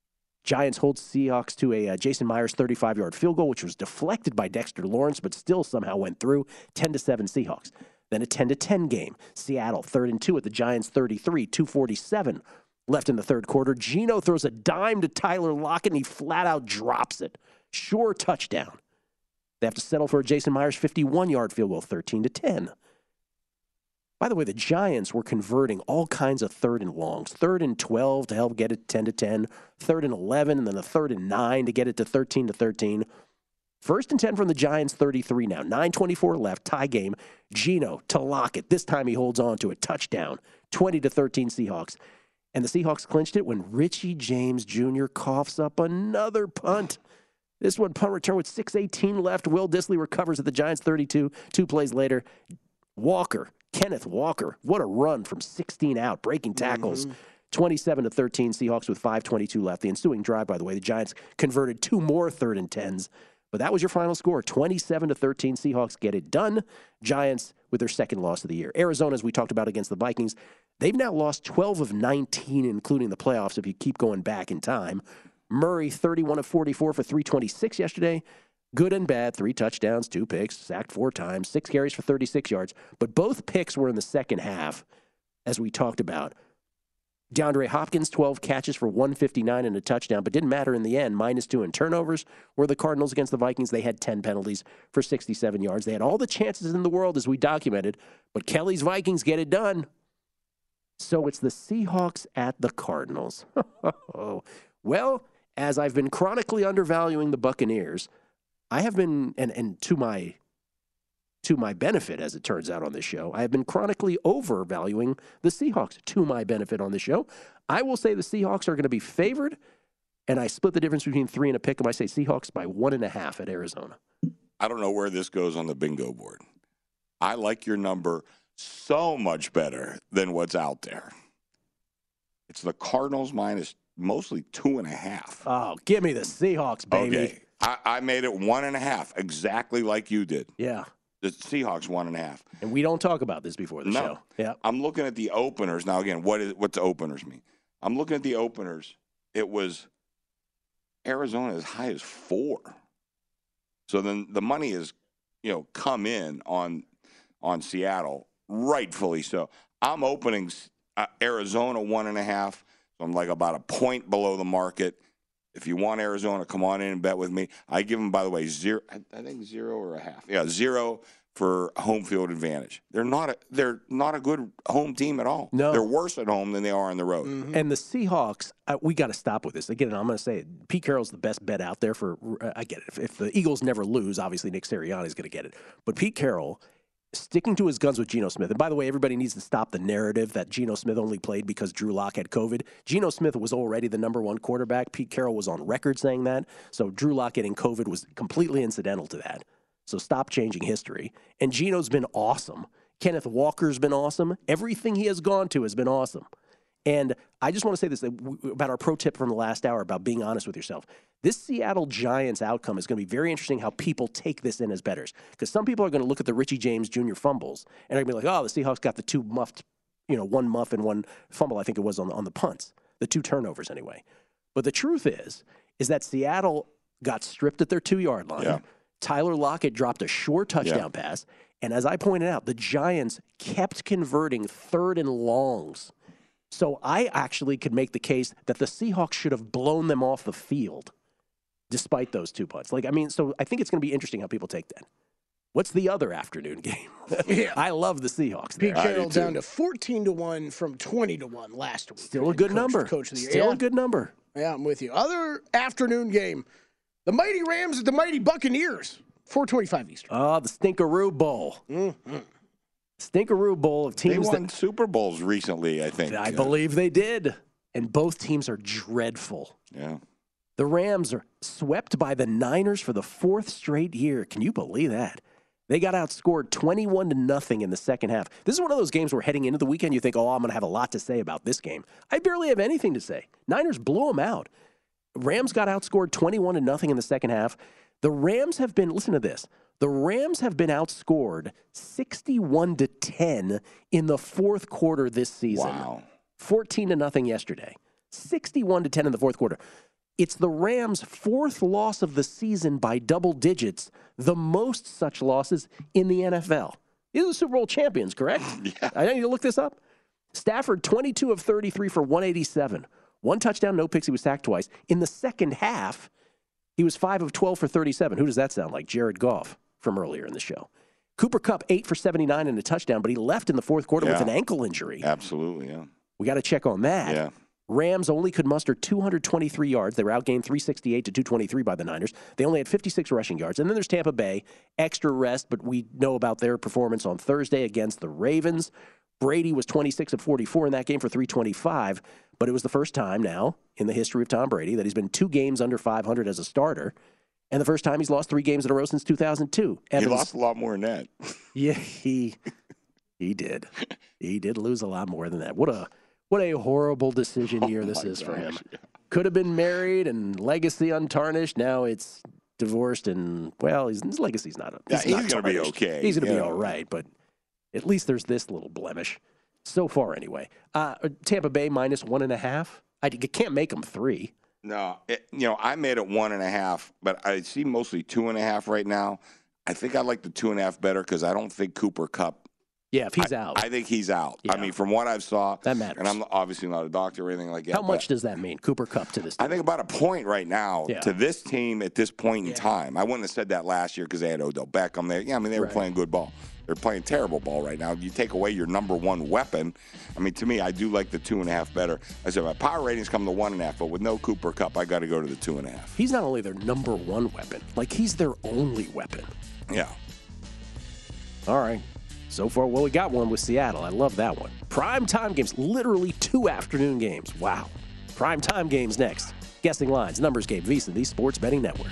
I: Giants hold Seahawks to a uh, Jason Myers thirty-five-yard field goal, which was deflected by Dexter Lawrence, but still somehow went through. ten to seven Seahawks. Then a ten to ten game. Seattle, third and two at the Giants' thirty-three, two forty-seven left in the third quarter. Geno throws a dime to Tyler Lockett, and he flat-out drops it. Sure touchdown. They have to settle for a Jason Myers fifty-one-yard field goal, thirteen to ten. By the way, the Giants were converting all kinds of third and longs. Third and twelve to help get it ten to ten. Third and eleven, and then a third and nine to get it to thirteen to thirteen. First and ten from the Giants' thirty-three now. nine twenty-four left, tie game. Geno to Lockett. This time he holds on to a touchdown. twenty to thirteen Seahawks. And the Seahawks clinched it when Richie James Junior coughs up another punt. This one, punt return with six eighteen left. Will Dissly recovers at the Giants' thirty-two. Two plays later, Walker, Kenneth Walker, what a run from sixteen out, breaking tackles. Mm-hmm. twenty-seven to thirteen, Seahawks with five twenty-two left. The ensuing drive, by the way, the Giants converted two more third and tens. But that was your final score, twenty-seven to thirteen. Seahawks get it done. Giants with their second loss of the year. Arizona, as we talked about against the Vikings, they've now lost twelve of nineteen, including the playoffs, if you keep going back in time. Murray, thirty-one of forty-four for three twenty-six yesterday. Good and bad, three touchdowns, two picks, sacked four times, six carries for thirty-six yards. But both picks were in the second half, as we talked about. DeAndre Hopkins, twelve catches for one fifty-nine and a touchdown, but didn't matter in the end. Minus two in turnovers were the Cardinals against the Vikings. They had ten penalties for sixty-seven yards. They had all the chances in the world, as we documented, but Kelly's Vikings get it done. So it's the Seahawks at the Cardinals. Well, as I've been chronically undervaluing the Buccaneers, I have been, and, and to my to my benefit, as it turns out on this show, I have been chronically overvaluing the Seahawks to my benefit on this show. I will say the Seahawks are going to be favored, and I split the difference between three and a pick 'em. I say Seahawks by one and a half at Arizona.
J: I don't know where this goes on the bingo board. I like your number so much better than what's out there. It's the Cardinals minus mostly two and a half.
I: Oh, give me the Seahawks, baby.
J: Okay. I, I made it one and a half, exactly like you did.
I: Yeah.
J: The Seahawks one and a half.
I: And we don't talk about this before the
J: no.
I: show. Yeah.
J: I'm looking at the openers. Now, again, what is what's openers mean? I'm looking at the openers. It was Arizona as high as four. So then the money has, you know, come in on on Seattle, rightfully so. I'm opening uh, Arizona one and a half. So I'm like about a point below the market. If you want Arizona, come on in and bet with me. I give them, by the way, zero. I think zero or a half. Yeah, zero for home field advantage. They're not a, they're not a good home team at all.
I: No.
J: They're worse at home than they are on the road.
I: Mm-hmm. And the Seahawks, uh, we got to stop with this. Again, I'm going to say it. Pete Carroll's the best bet out there for, uh, I get it. If, if the Eagles never lose, obviously Nick Sirianni is going to get it. But Pete Carroll sticking to his guns with Geno Smith. And by the way, everybody needs to stop the narrative that Geno Smith only played because Drew Lock had COVID. Geno Smith was already the number one quarterback. Pete Carroll was on record saying that. So Drew Lock getting COVID was completely incidental to that. So stop changing history. And Geno's been awesome. Kenneth Walker's been awesome. Everything he has gone to has been awesome. And I just want to say this about our pro tip from the last hour about being honest with yourself. This Seattle Giants outcome is going to be very interesting how people take this in as bettors. Because some people are going to look at the Richie James Junior fumbles and they're going to be like, oh, the Seahawks got the two muffed, you know, one muff and one fumble, I think it was on the, on the punts. The two turnovers anyway. But the truth is, is that Seattle got stripped at their two-yard line.
J: Yeah.
I: Tyler Lockett dropped a short touchdown
J: yeah.
I: pass. And as I pointed out, the Giants kept converting third and longs. So I actually could make the case that the Seahawks should have blown them off the field despite those two punts. Like, I mean, so I think it's going to be interesting how people take that. What's the other afternoon game?
K: Yeah.
I: I love the Seahawks.
K: Pete
I: there.
K: Carroll down to fourteen to one from twenty to one last week.
I: Still a good
K: coach,
I: number.
K: Coach of the year.
I: Still
K: yeah.
I: a good number.
K: Yeah, I'm with you. Other afternoon game, the mighty Rams at the mighty Buccaneers, four twenty-five Eastern.
I: Oh, the Stinkaroo Bowl.
K: Mm-hmm.
I: Stinkaroo Bowl of teams
J: they won
I: that
J: Super Bowls recently, I think.
I: I believe they did. And both teams are dreadful.
J: Yeah.
I: The Rams are swept by the Niners for the fourth straight year. Can you believe that? They got outscored twenty-one to nothing in the second half. This is one of those games where heading into the weekend you think, oh, I'm going to have a lot to say about this game. I barely have anything to say. Niners blew them out. Rams got outscored twenty-one to nothing in the second half. The Rams have been, listen to this, the Rams have been outscored sixty-one to ten in the fourth quarter this season.
J: Wow.
I: fourteen to nothing yesterday. sixty-one to ten in the fourth quarter. It's the Rams' fourth loss of the season by double digits, the most such losses in the N F L. These are the Super Bowl champions, correct?
J: Yeah.
I: I need to look this up. Stafford, twenty-two of thirty-three for one eighty-seven. One touchdown, no picks. He was sacked twice. In the second half, he was five of twelve for thirty-seven. Who does that sound like? Jared Goff from earlier in the show. Cooper Kupp, eight for seventy-nine and a touchdown, but he left in the fourth quarter
J: yeah.
I: with an ankle injury.
J: Absolutely, yeah.
I: We got to check on that.
J: Yeah.
I: Rams only could muster two hundred twenty-three yards. They were outgained three sixty-eight to two twenty-three by the Niners. They only had fifty-six rushing yards. And then there's Tampa Bay, extra rest, but we know about their performance on Thursday against the Ravens. Brady was twenty-six of forty-four in that game for three twenty-five, but it was the first time now in the history of Tom Brady that he's been two games under five hundred as a starter, and the first time he's lost three games in a row since two thousand two. Evans,
J: he lost a lot more than that.
I: Yeah, he he did. He did lose a lot more than that. What a what a horrible decision year
J: oh
I: this is
J: gosh,
I: for him.
J: Yeah.
I: Could have been married and legacy untarnished. Now it's divorced and, well, his, his legacy's not.
J: He's, yeah,
I: he's
J: he's going to be okay.
I: He's going to be
J: know.
I: all right, but at least there's this little blemish. So far, anyway. Uh, Tampa Bay minus one and a half. I can't make them three.
J: No, it, you know, I made it one and a half, but I see mostly two and a half right now. I think I like the two and a half better because I don't think Cooper Kupp.
I: Yeah, if he's
J: I,
I: out.
J: I think he's out.
I: Yeah.
J: I mean, from what I've saw.
I: That matters.
J: And I'm obviously not a doctor or anything like that.
I: How much does that mean, Cooper Kupp to this team?
J: I think about a point right now
I: yeah.
J: to this team at this point in
I: yeah.
J: time. I wouldn't have said that last year because they had Odell Beckham there. Yeah, I mean, they were
I: right.
J: playing good ball. They're playing terrible ball right now. You take away your number one weapon. I mean, to me, I do like the two and a half better. I said my power ratings come to one and a half, but with no Cooper Kupp, I got to go to the two and a half.
I: He's not only their number one weapon, like he's their only weapon.
J: Yeah.
I: All right. So far, well, we got one with Seattle. I love that one. Prime time games, literally two afternoon games. Wow. Prime time games next. Guessing lines, numbers game, VSiN, the Sports Betting Network.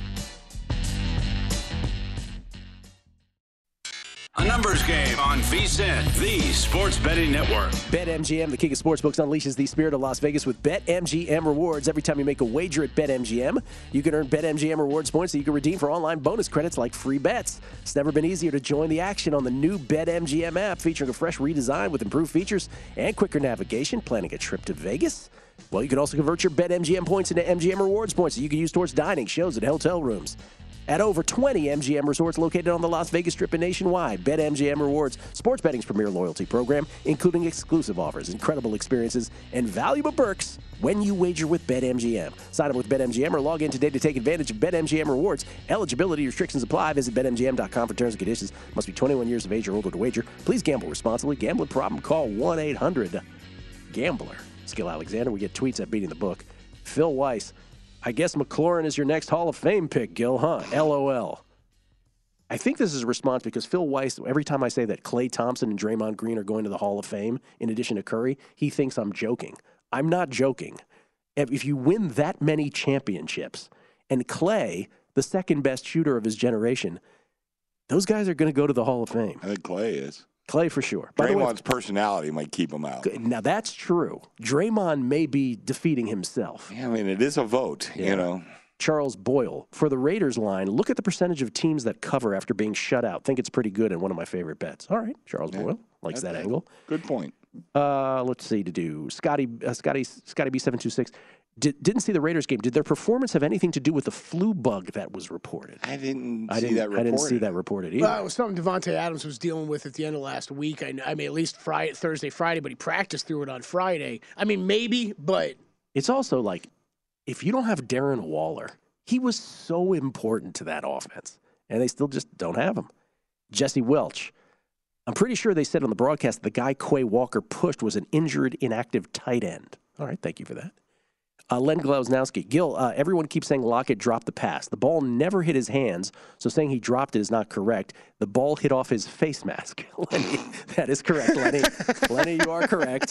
H: A numbers game on VSiN, the Sports Betting Network.
I: BetMGM, the king of sportsbooks, unleashes the spirit of Las Vegas with BetMGM rewards. Every time you make a wager at BetMGM, you can earn BetMGM rewards points that you can redeem for online bonus credits like free bets. It's never been easier to join the action on the new BetMGM app, featuring a fresh redesign with improved features and quicker navigation. Planning a trip to Vegas? Well, you can also convert your BetMGM points into M G M rewards points that you can use towards dining, shows, and hotel rooms. At over twenty M G M resorts located on the Las Vegas Strip and nationwide, BetMGM Rewards, sports betting's premier loyalty program, including exclusive offers, incredible experiences, and valuable perks when you wager with BetMGM. Sign up with BetMGM or log in today to take advantage of BetMGM Rewards. Eligibility restrictions apply. Visit Bet M G M dot com for terms and conditions. Must be twenty-one years of age or older to wager. Please gamble responsibly. Gambling problem? Call one eight hundred gambler. Skill Alexander. We get tweets at Beating the Book. Phil Weiss. I guess McLaurin is your next Hall of Fame pick, Gil, huh? L O L. I think this is a response because Phil Weiss, every time I say that Klay Thompson and Draymond Green are going to the Hall of Fame, in addition to Curry, he thinks I'm joking. I'm not joking. If, if you win that many championships, and Klay, the second best shooter of his generation, those guys are going to go to the Hall of Fame.
J: I think Klay is.
I: Klay for sure. By
J: Draymond's the way, personality might keep him out.
I: Now, that's true. Draymond may be defeating himself.
J: Yeah, I mean, it is a vote, yeah. you know.
I: Charles Boyle. For the Raiders line, look at the percentage of teams that cover after being shut out. Think it's pretty good and one of my favorite bets. All right, Charles yeah, Boyle likes that angle.
J: Good point.
I: Uh, let's see to do. Scotty, uh, Scotty, Scotty B seven two six. Did, didn't see the Raiders game. Did their performance have anything to do with the flu bug that was reported?
J: I didn't
I: I
J: see
I: didn't,
J: that reported.
I: I didn't see that reported either.
K: Well, it was something Devontae Adams was dealing with at the end of last week. I, I mean, at least Friday, Thursday, Friday, but he practiced through it on Friday. I mean, maybe, but.
I: It's also like, if you don't have Darren Waller, he was so important to that offense, and they still just don't have him. Jesse Welch. I'm pretty sure they said on the broadcast the guy Quay Walker pushed was an injured, inactive tight end. All right, thank you for that. Uh, Len Glausnowski. Gil, uh, everyone keeps saying Lockett dropped the pass. The ball never hit his hands, so saying he dropped it is not correct. The ball hit off his face mask. Lenny, that is correct, Lenny. Lenny, you are correct.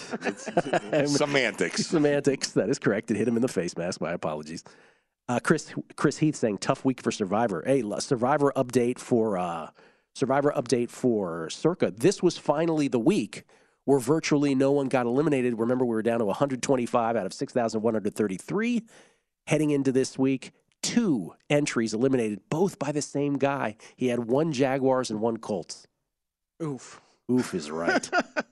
J: Semantics.
I: Semantics. That is correct. It hit him in the face mask. My apologies. Uh, Chris Chris Heath saying tough week for Survivor. Hey, Survivor update for uh, Survivor update for Circa. This was finally the week where virtually no one got eliminated. Remember, we were down to one hundred twenty-five out of six thousand one hundred thirty-three. Heading into this week, two entries eliminated, both by the same guy. He had one Jaguars and one Colts.
K: Oof.
I: Oof is right.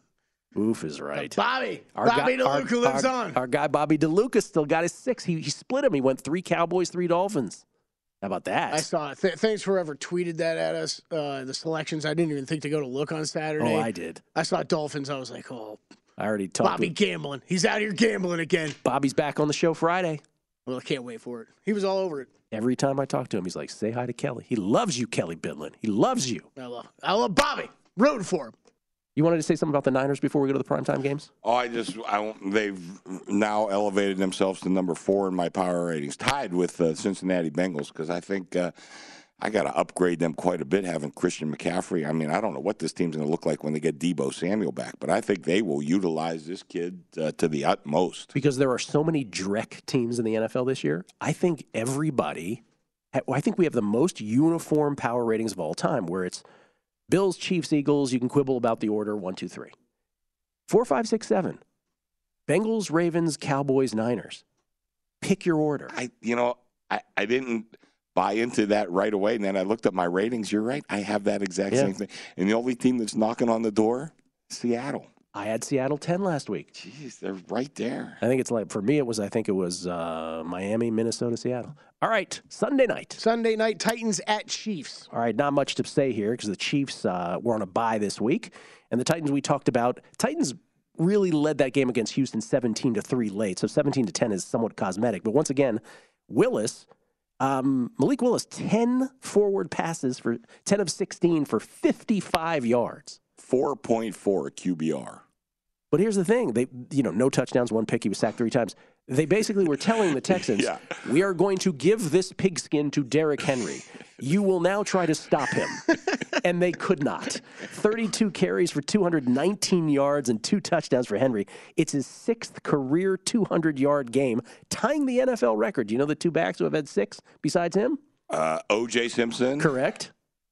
I: Oof is right.
K: Bobby. Our Bobby guy, DeLuca our, lives
I: our,
K: on.
I: Our guy Bobby DeLuca still got his six. He, he split him. He went three Cowboys, three Dolphins. How about that?
K: I saw it. Th- Thanks for whoever tweeted that at us, uh, the selections. I didn't even think to go to look on Saturday.
I: Oh, I did.
K: I saw Dolphins. I was like, oh.
I: I already talked.
K: Bobby
I: with...
K: gambling. He's out here gambling again.
I: Bobby's back on the show Friday.
K: Well, I can't wait for it. He was all over it.
I: Every time I talk to him, he's like, say hi to Kelly. He loves you, Kelly Bidlin. He loves you.
K: I love, I love Bobby. Rooting for him.
I: You wanted to say something about the Niners before we go to the primetime games?
J: Oh, I just, I, they've now elevated themselves to number four in my power ratings, tied with the uh, Cincinnati Bengals, because I think uh, I got to upgrade them quite a bit having Christian McCaffrey. I mean, I don't know what this team's going to look like when they get Deebo Samuel back, but I think they will utilize this kid uh, to the utmost.
I: Because there are so many Drek teams in the N F L this year, I think everybody, I think we have the most uniform power ratings of all time, where it's Bills, Chiefs, Eagles, you can quibble about the order, one, two, three. Four, five, six, seven. Bengals, Ravens, Cowboys, Niners. Pick your order.
J: I, you know, I, I didn't buy into that right away, and then I looked at my ratings. You're right. I have that exact yeah. same thing. And the only team that's knocking on the door, Seattle.
I: I had Seattle ten last week.
J: Jeez, they're right there.
I: I think it's like, for me, it was, I think it was uh, Miami, Minnesota, Seattle. All right, Sunday night.
K: Sunday night, Titans at Chiefs.
I: All right, not much to say here because the Chiefs uh, were on a bye this week. And the Titans we talked about, Titans really led that game against Houston seventeen to three late. So seventeen to ten is somewhat cosmetic. But once again, Willis, um, Malik Willis, ten forward passes for ten of sixteen for fifty-five yards.
J: four point four Q B R.
I: But here's the thing. They, you know, no touchdowns, one pick. He was sacked three times. They basically were telling the Texans, yeah. we are going to give this pigskin to Derrick Henry. You will now try to stop him. And they could not. thirty-two carries for two hundred nineteen yards and two touchdowns for Henry. It's his sixth career two hundred-yard game, tying the N F L record. Do you know the two backs who have had six besides him?
J: Uh, O J Simpson.
I: Correct.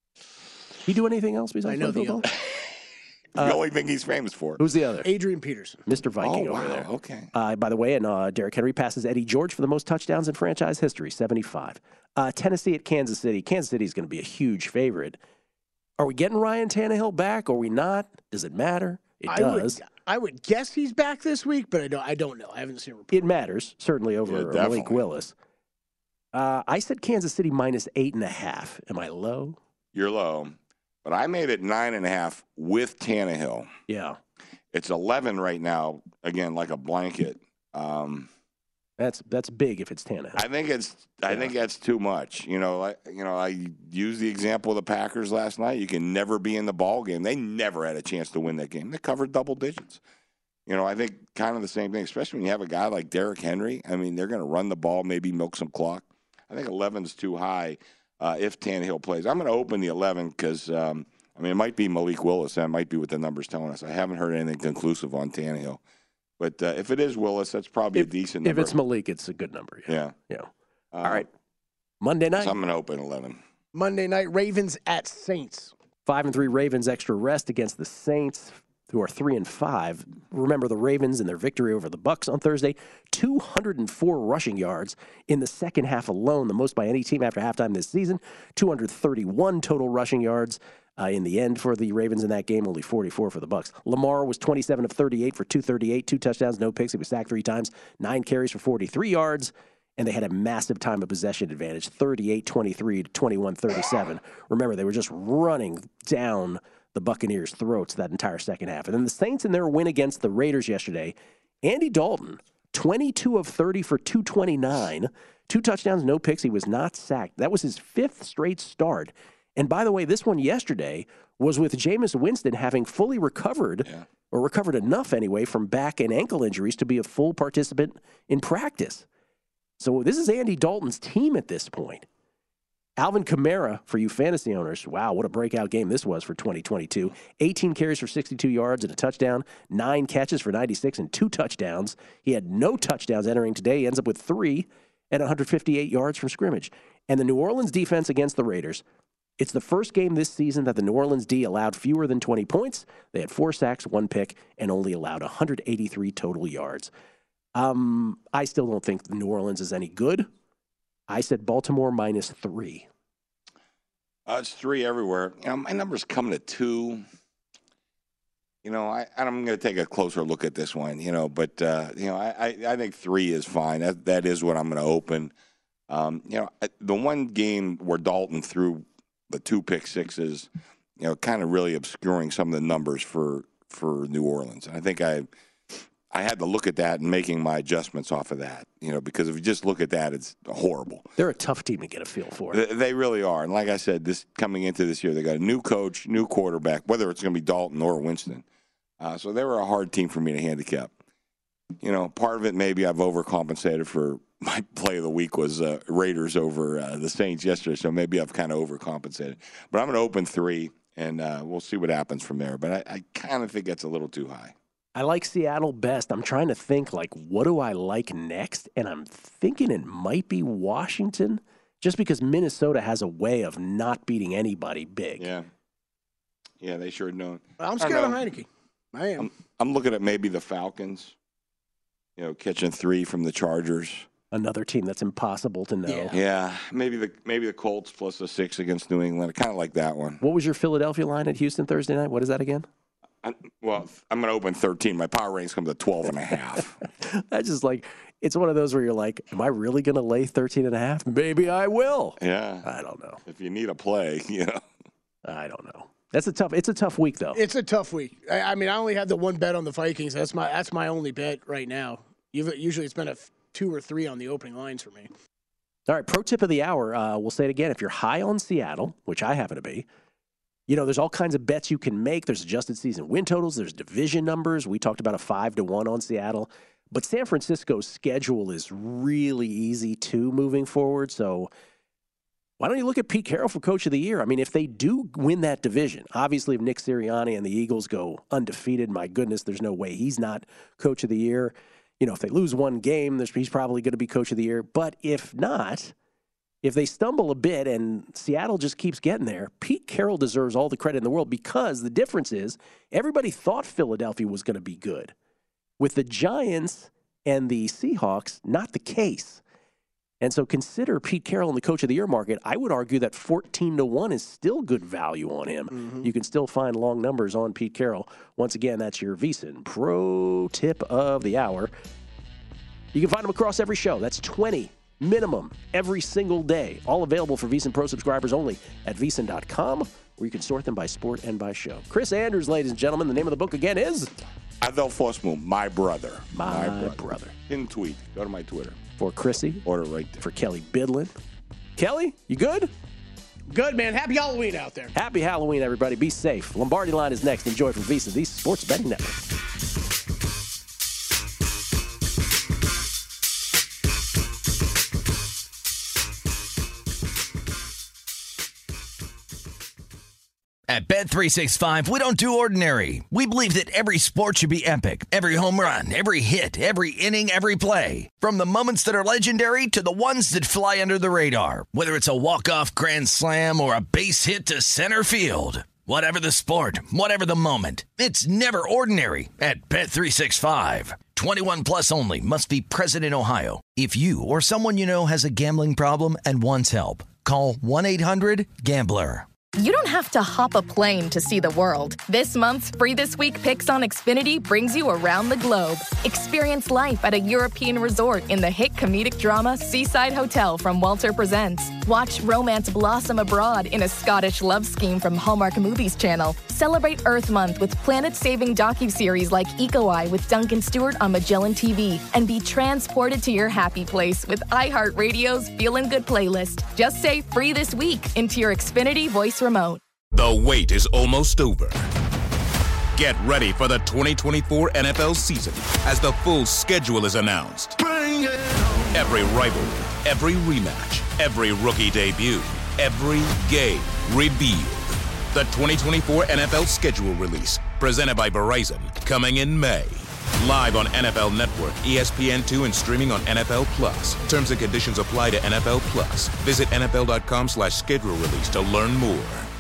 I: He do anything else besides
K: I know the
I: football?
J: The
I: Uh,
J: only thing he's famous for.
I: Who's the other?
K: Adrian Peterson.
I: Mister Viking
J: oh,
I: over
J: wow.
I: there.
J: Okay.
I: Uh, by the way, and uh, Derrick Henry passes Eddie George for the most touchdowns in franchise history, seventy-five. Uh, Tennessee at Kansas City. Kansas City is going to be a huge favorite. Are we getting Ryan Tannehill back? Or are we not? Does it matter? It
K: I
I: does.
K: Would, I would guess he's back this week, but I don't. I don't know. I haven't seen a report.
I: It matters, certainly over
J: yeah,
I: Malik Willis. Uh, I said Kansas City minus eight and a half. Am I low?
J: You're low. But I made it nine and a half with Tannehill.
I: Yeah.
J: It's eleven right now, again, like a blanket. Um,
I: that's that's big if it's Tannehill.
J: I think it's I yeah. think that's too much. You know, I, you know, I used the example of the Packers last night. You can never be in the ball game. They never had a chance to win that game. They covered double digits. You know, I think kind of the same thing, especially when you have a guy like Derrick Henry. I mean, they're going to run the ball, maybe milk some clock. I think eleven's too high. uh, if Tannehill plays. I'm going to open the eleven because, um, I mean, it might be Malik Willis. That might be what the number's telling us. I haven't heard anything conclusive on Tannehill. But uh, if it is Willis, that's probably
I: if,
J: a decent number.
I: If it's Malik, it's a good number.
J: Yeah.
I: Yeah. yeah.
J: Uh,
I: All right. Monday night.
J: So I'm going to open eleven.
K: Monday night, Ravens at Saints.
I: Five and three Ravens extra rest against the Saints, who are three and five. Remember the Ravens in their victory over the Bucs on Thursday, two hundred four rushing yards in the second half alone, the most by any team after halftime this season. two hundred thirty-one total rushing yards uh, in the end for the Ravens in that game, only forty-four for the Bucs. Lamar was twenty-seven of thirty-eight for two thirty-eight, two touchdowns, no picks. He was sacked three times, nine carries for forty-three yards. And they had a massive time of possession advantage, thirty-eight twenty-three to twenty-one thirty-seven. Remember, they were just running down the Buccaneers' throats that entire second half. And then the Saints in their win against the Raiders yesterday, Andy Dalton, twenty-two of thirty for two twenty-nine, two touchdowns, no picks. He was not sacked. That was his fifth straight start. And by the way, this one yesterday was with Jameis Winston having fully recovered, yeah. or recovered enough anyway, from back and ankle injuries to be a full participant in practice. So this is Andy Dalton's team at this point. Alvin Kamara, for you fantasy owners, wow, what a breakout game this was for twenty twenty-two. eighteen carries for sixty-two yards and a touchdown, nine catches for ninety-six and two touchdowns. He had no touchdowns entering today. He ends up with three and one hundred fifty-eight yards from scrimmage. And the New Orleans defense against the Raiders, it's the first game this season that the New Orleans D allowed fewer than twenty points. They had four sacks, one pick, and only allowed one hundred eighty-three total yards. Um, I still don't think New Orleans is any good. I said Baltimore minus three.
J: Uh, it's three everywhere. You know, my number's coming to two. You know, I, I'm going to take a closer look at this one, you know, but, uh, you know, I, I, I think three is fine. That That is what I'm going to open. Um, you know, the one game where Dalton threw the two pick sixes, you know, kind of really obscuring some of the numbers for, for New Orleans. And I think I I had to look at that and making my adjustments off of that, you know, because if you just look at that, it's horrible.
I: They're a tough team to get a feel for.
J: They, they really are. And like I said, this coming into this year, they got a new coach, new quarterback, whether it's going to be Dalton or Winston. Uh, so they were a hard team for me to handicap. You know, part of it maybe I've overcompensated for my play of the week was uh, Raiders over uh, the Saints yesterday, so maybe I've kind of overcompensated. But I'm going to open three, and uh, we'll see what happens from there. But I, I kind of think that's a little too high.
I: I like Seattle best. I'm trying to think, like, what do I like next? And I'm thinking it might be Washington, just because Minnesota has a way of not beating anybody big.
J: Yeah. Yeah, they sure don't.
K: I'm scared of Heineke. I am.
J: I'm, I'm looking at maybe the Falcons, you know, catching three from the Chargers.
I: Another team that's impossible to know.
J: Yeah, yeah maybe the maybe the Colts plus a six against New England. I kind of like that one.
I: What was your Philadelphia line at Houston Thursday night? What is that again?
J: I, well, I'm going to open thirteen. My power ranks come to twelve and a half.
I: That's just like, it's one of those where you're like, am I really going to lay thirteen and a half? Maybe I will.
J: Yeah.
I: I don't know.
J: If you need a play, you know.
I: I don't know. That's a tough, it's a tough week, though.
K: It's a tough week. I, I mean, I only had the one bet on the Vikings. That's my that's my only bet right now. You've, usually it's been a two or three on the opening lines for me.
I: All right, pro tip of the hour. Uh, we'll say it again. If you're high on Seattle, which I happen to be, you know, there's all kinds of bets you can make. There's adjusted season win totals. There's division numbers. We talked about a five to one on Seattle. But San Francisco's schedule is really easy, too, moving forward. So why don't you look at Pete Carroll for Coach of the Year? I mean, if they do win that division, obviously if Nick Sirianni and the Eagles go undefeated, my goodness, there's no way he's not Coach of the Year. You know, if they lose one game, he's probably going to be Coach of the Year. But if not, if they stumble a bit and Seattle just keeps getting there, Pete Carroll deserves all the credit in the world, because the difference is everybody thought Philadelphia was going to be good. With the Giants and the Seahawks, not the case. And so consider Pete Carroll in the Coach of the Year market. I would argue that fourteen to one is still good value on him. Mm-hmm. You can still find long numbers on Pete Carroll. Once again, that's your VSiN Pro Tip of the Hour. You can find them across every show. That's twenty minimum every single day. All available for VSiN Pro subscribers only at V S I N dot com, where you can sort them by sport and by show. Chris Andrews, ladies and gentlemen. The name of the book again is
J: Adel Fosmu, My Brother.
I: My, my brother. brother.
J: In tweet. Go to my Twitter.
I: For Chrissy.
J: Order right there.
I: For Kelly Bidlin. Kelly, you good?
K: Good, man. Happy Halloween out there.
I: Happy Halloween, everybody. Be safe. Lombardi Line is next. Enjoy from VSiN, the Sports Betting Network.
A: At Bet three sixty-five, we don't do ordinary. We believe that every sport should be epic. Every home run, every hit, every inning, every play. From the moments that are legendary to the ones that fly under the radar. Whether it's a walk-off grand slam or a base hit to center field. Whatever the sport, whatever the moment. It's never ordinary at Bet three sixty-five. twenty-one plus only. Must be present in Ohio. If you or someone you know has a gambling problem and wants help, call one eight hundred gambler.
M: You don't have to hop a plane to see the world. This month's Free This Week Picks on Xfinity brings you around the globe. Experience life at a European resort in the hit comedic drama Seaside Hotel from Walter Presents. Watch romance blossom abroad in a Scottish love scheme from Hallmark Movies Channel. Celebrate Earth Month with planet-saving docuseries like Eco Eye with Duncan Stewart on Magellan T V. And be transported to your happy place with iHeartRadio's Feelin' Good playlist. Just say Free This Week into your Xfinity voice remote.
O: The wait is almost over. Get ready for the twenty twenty-four N F L season as the full schedule is announced. Bring it on. Every rivalry, every rematch, every rookie debut, every game revealed. The twenty twenty-four N F L schedule release, presented by Verizon, coming in May. Live on N F L Network, E S P N two, and streaming on N F L Plus. Terms and conditions apply to N F L Plus. Visit N F L dot com slash schedule release to learn more.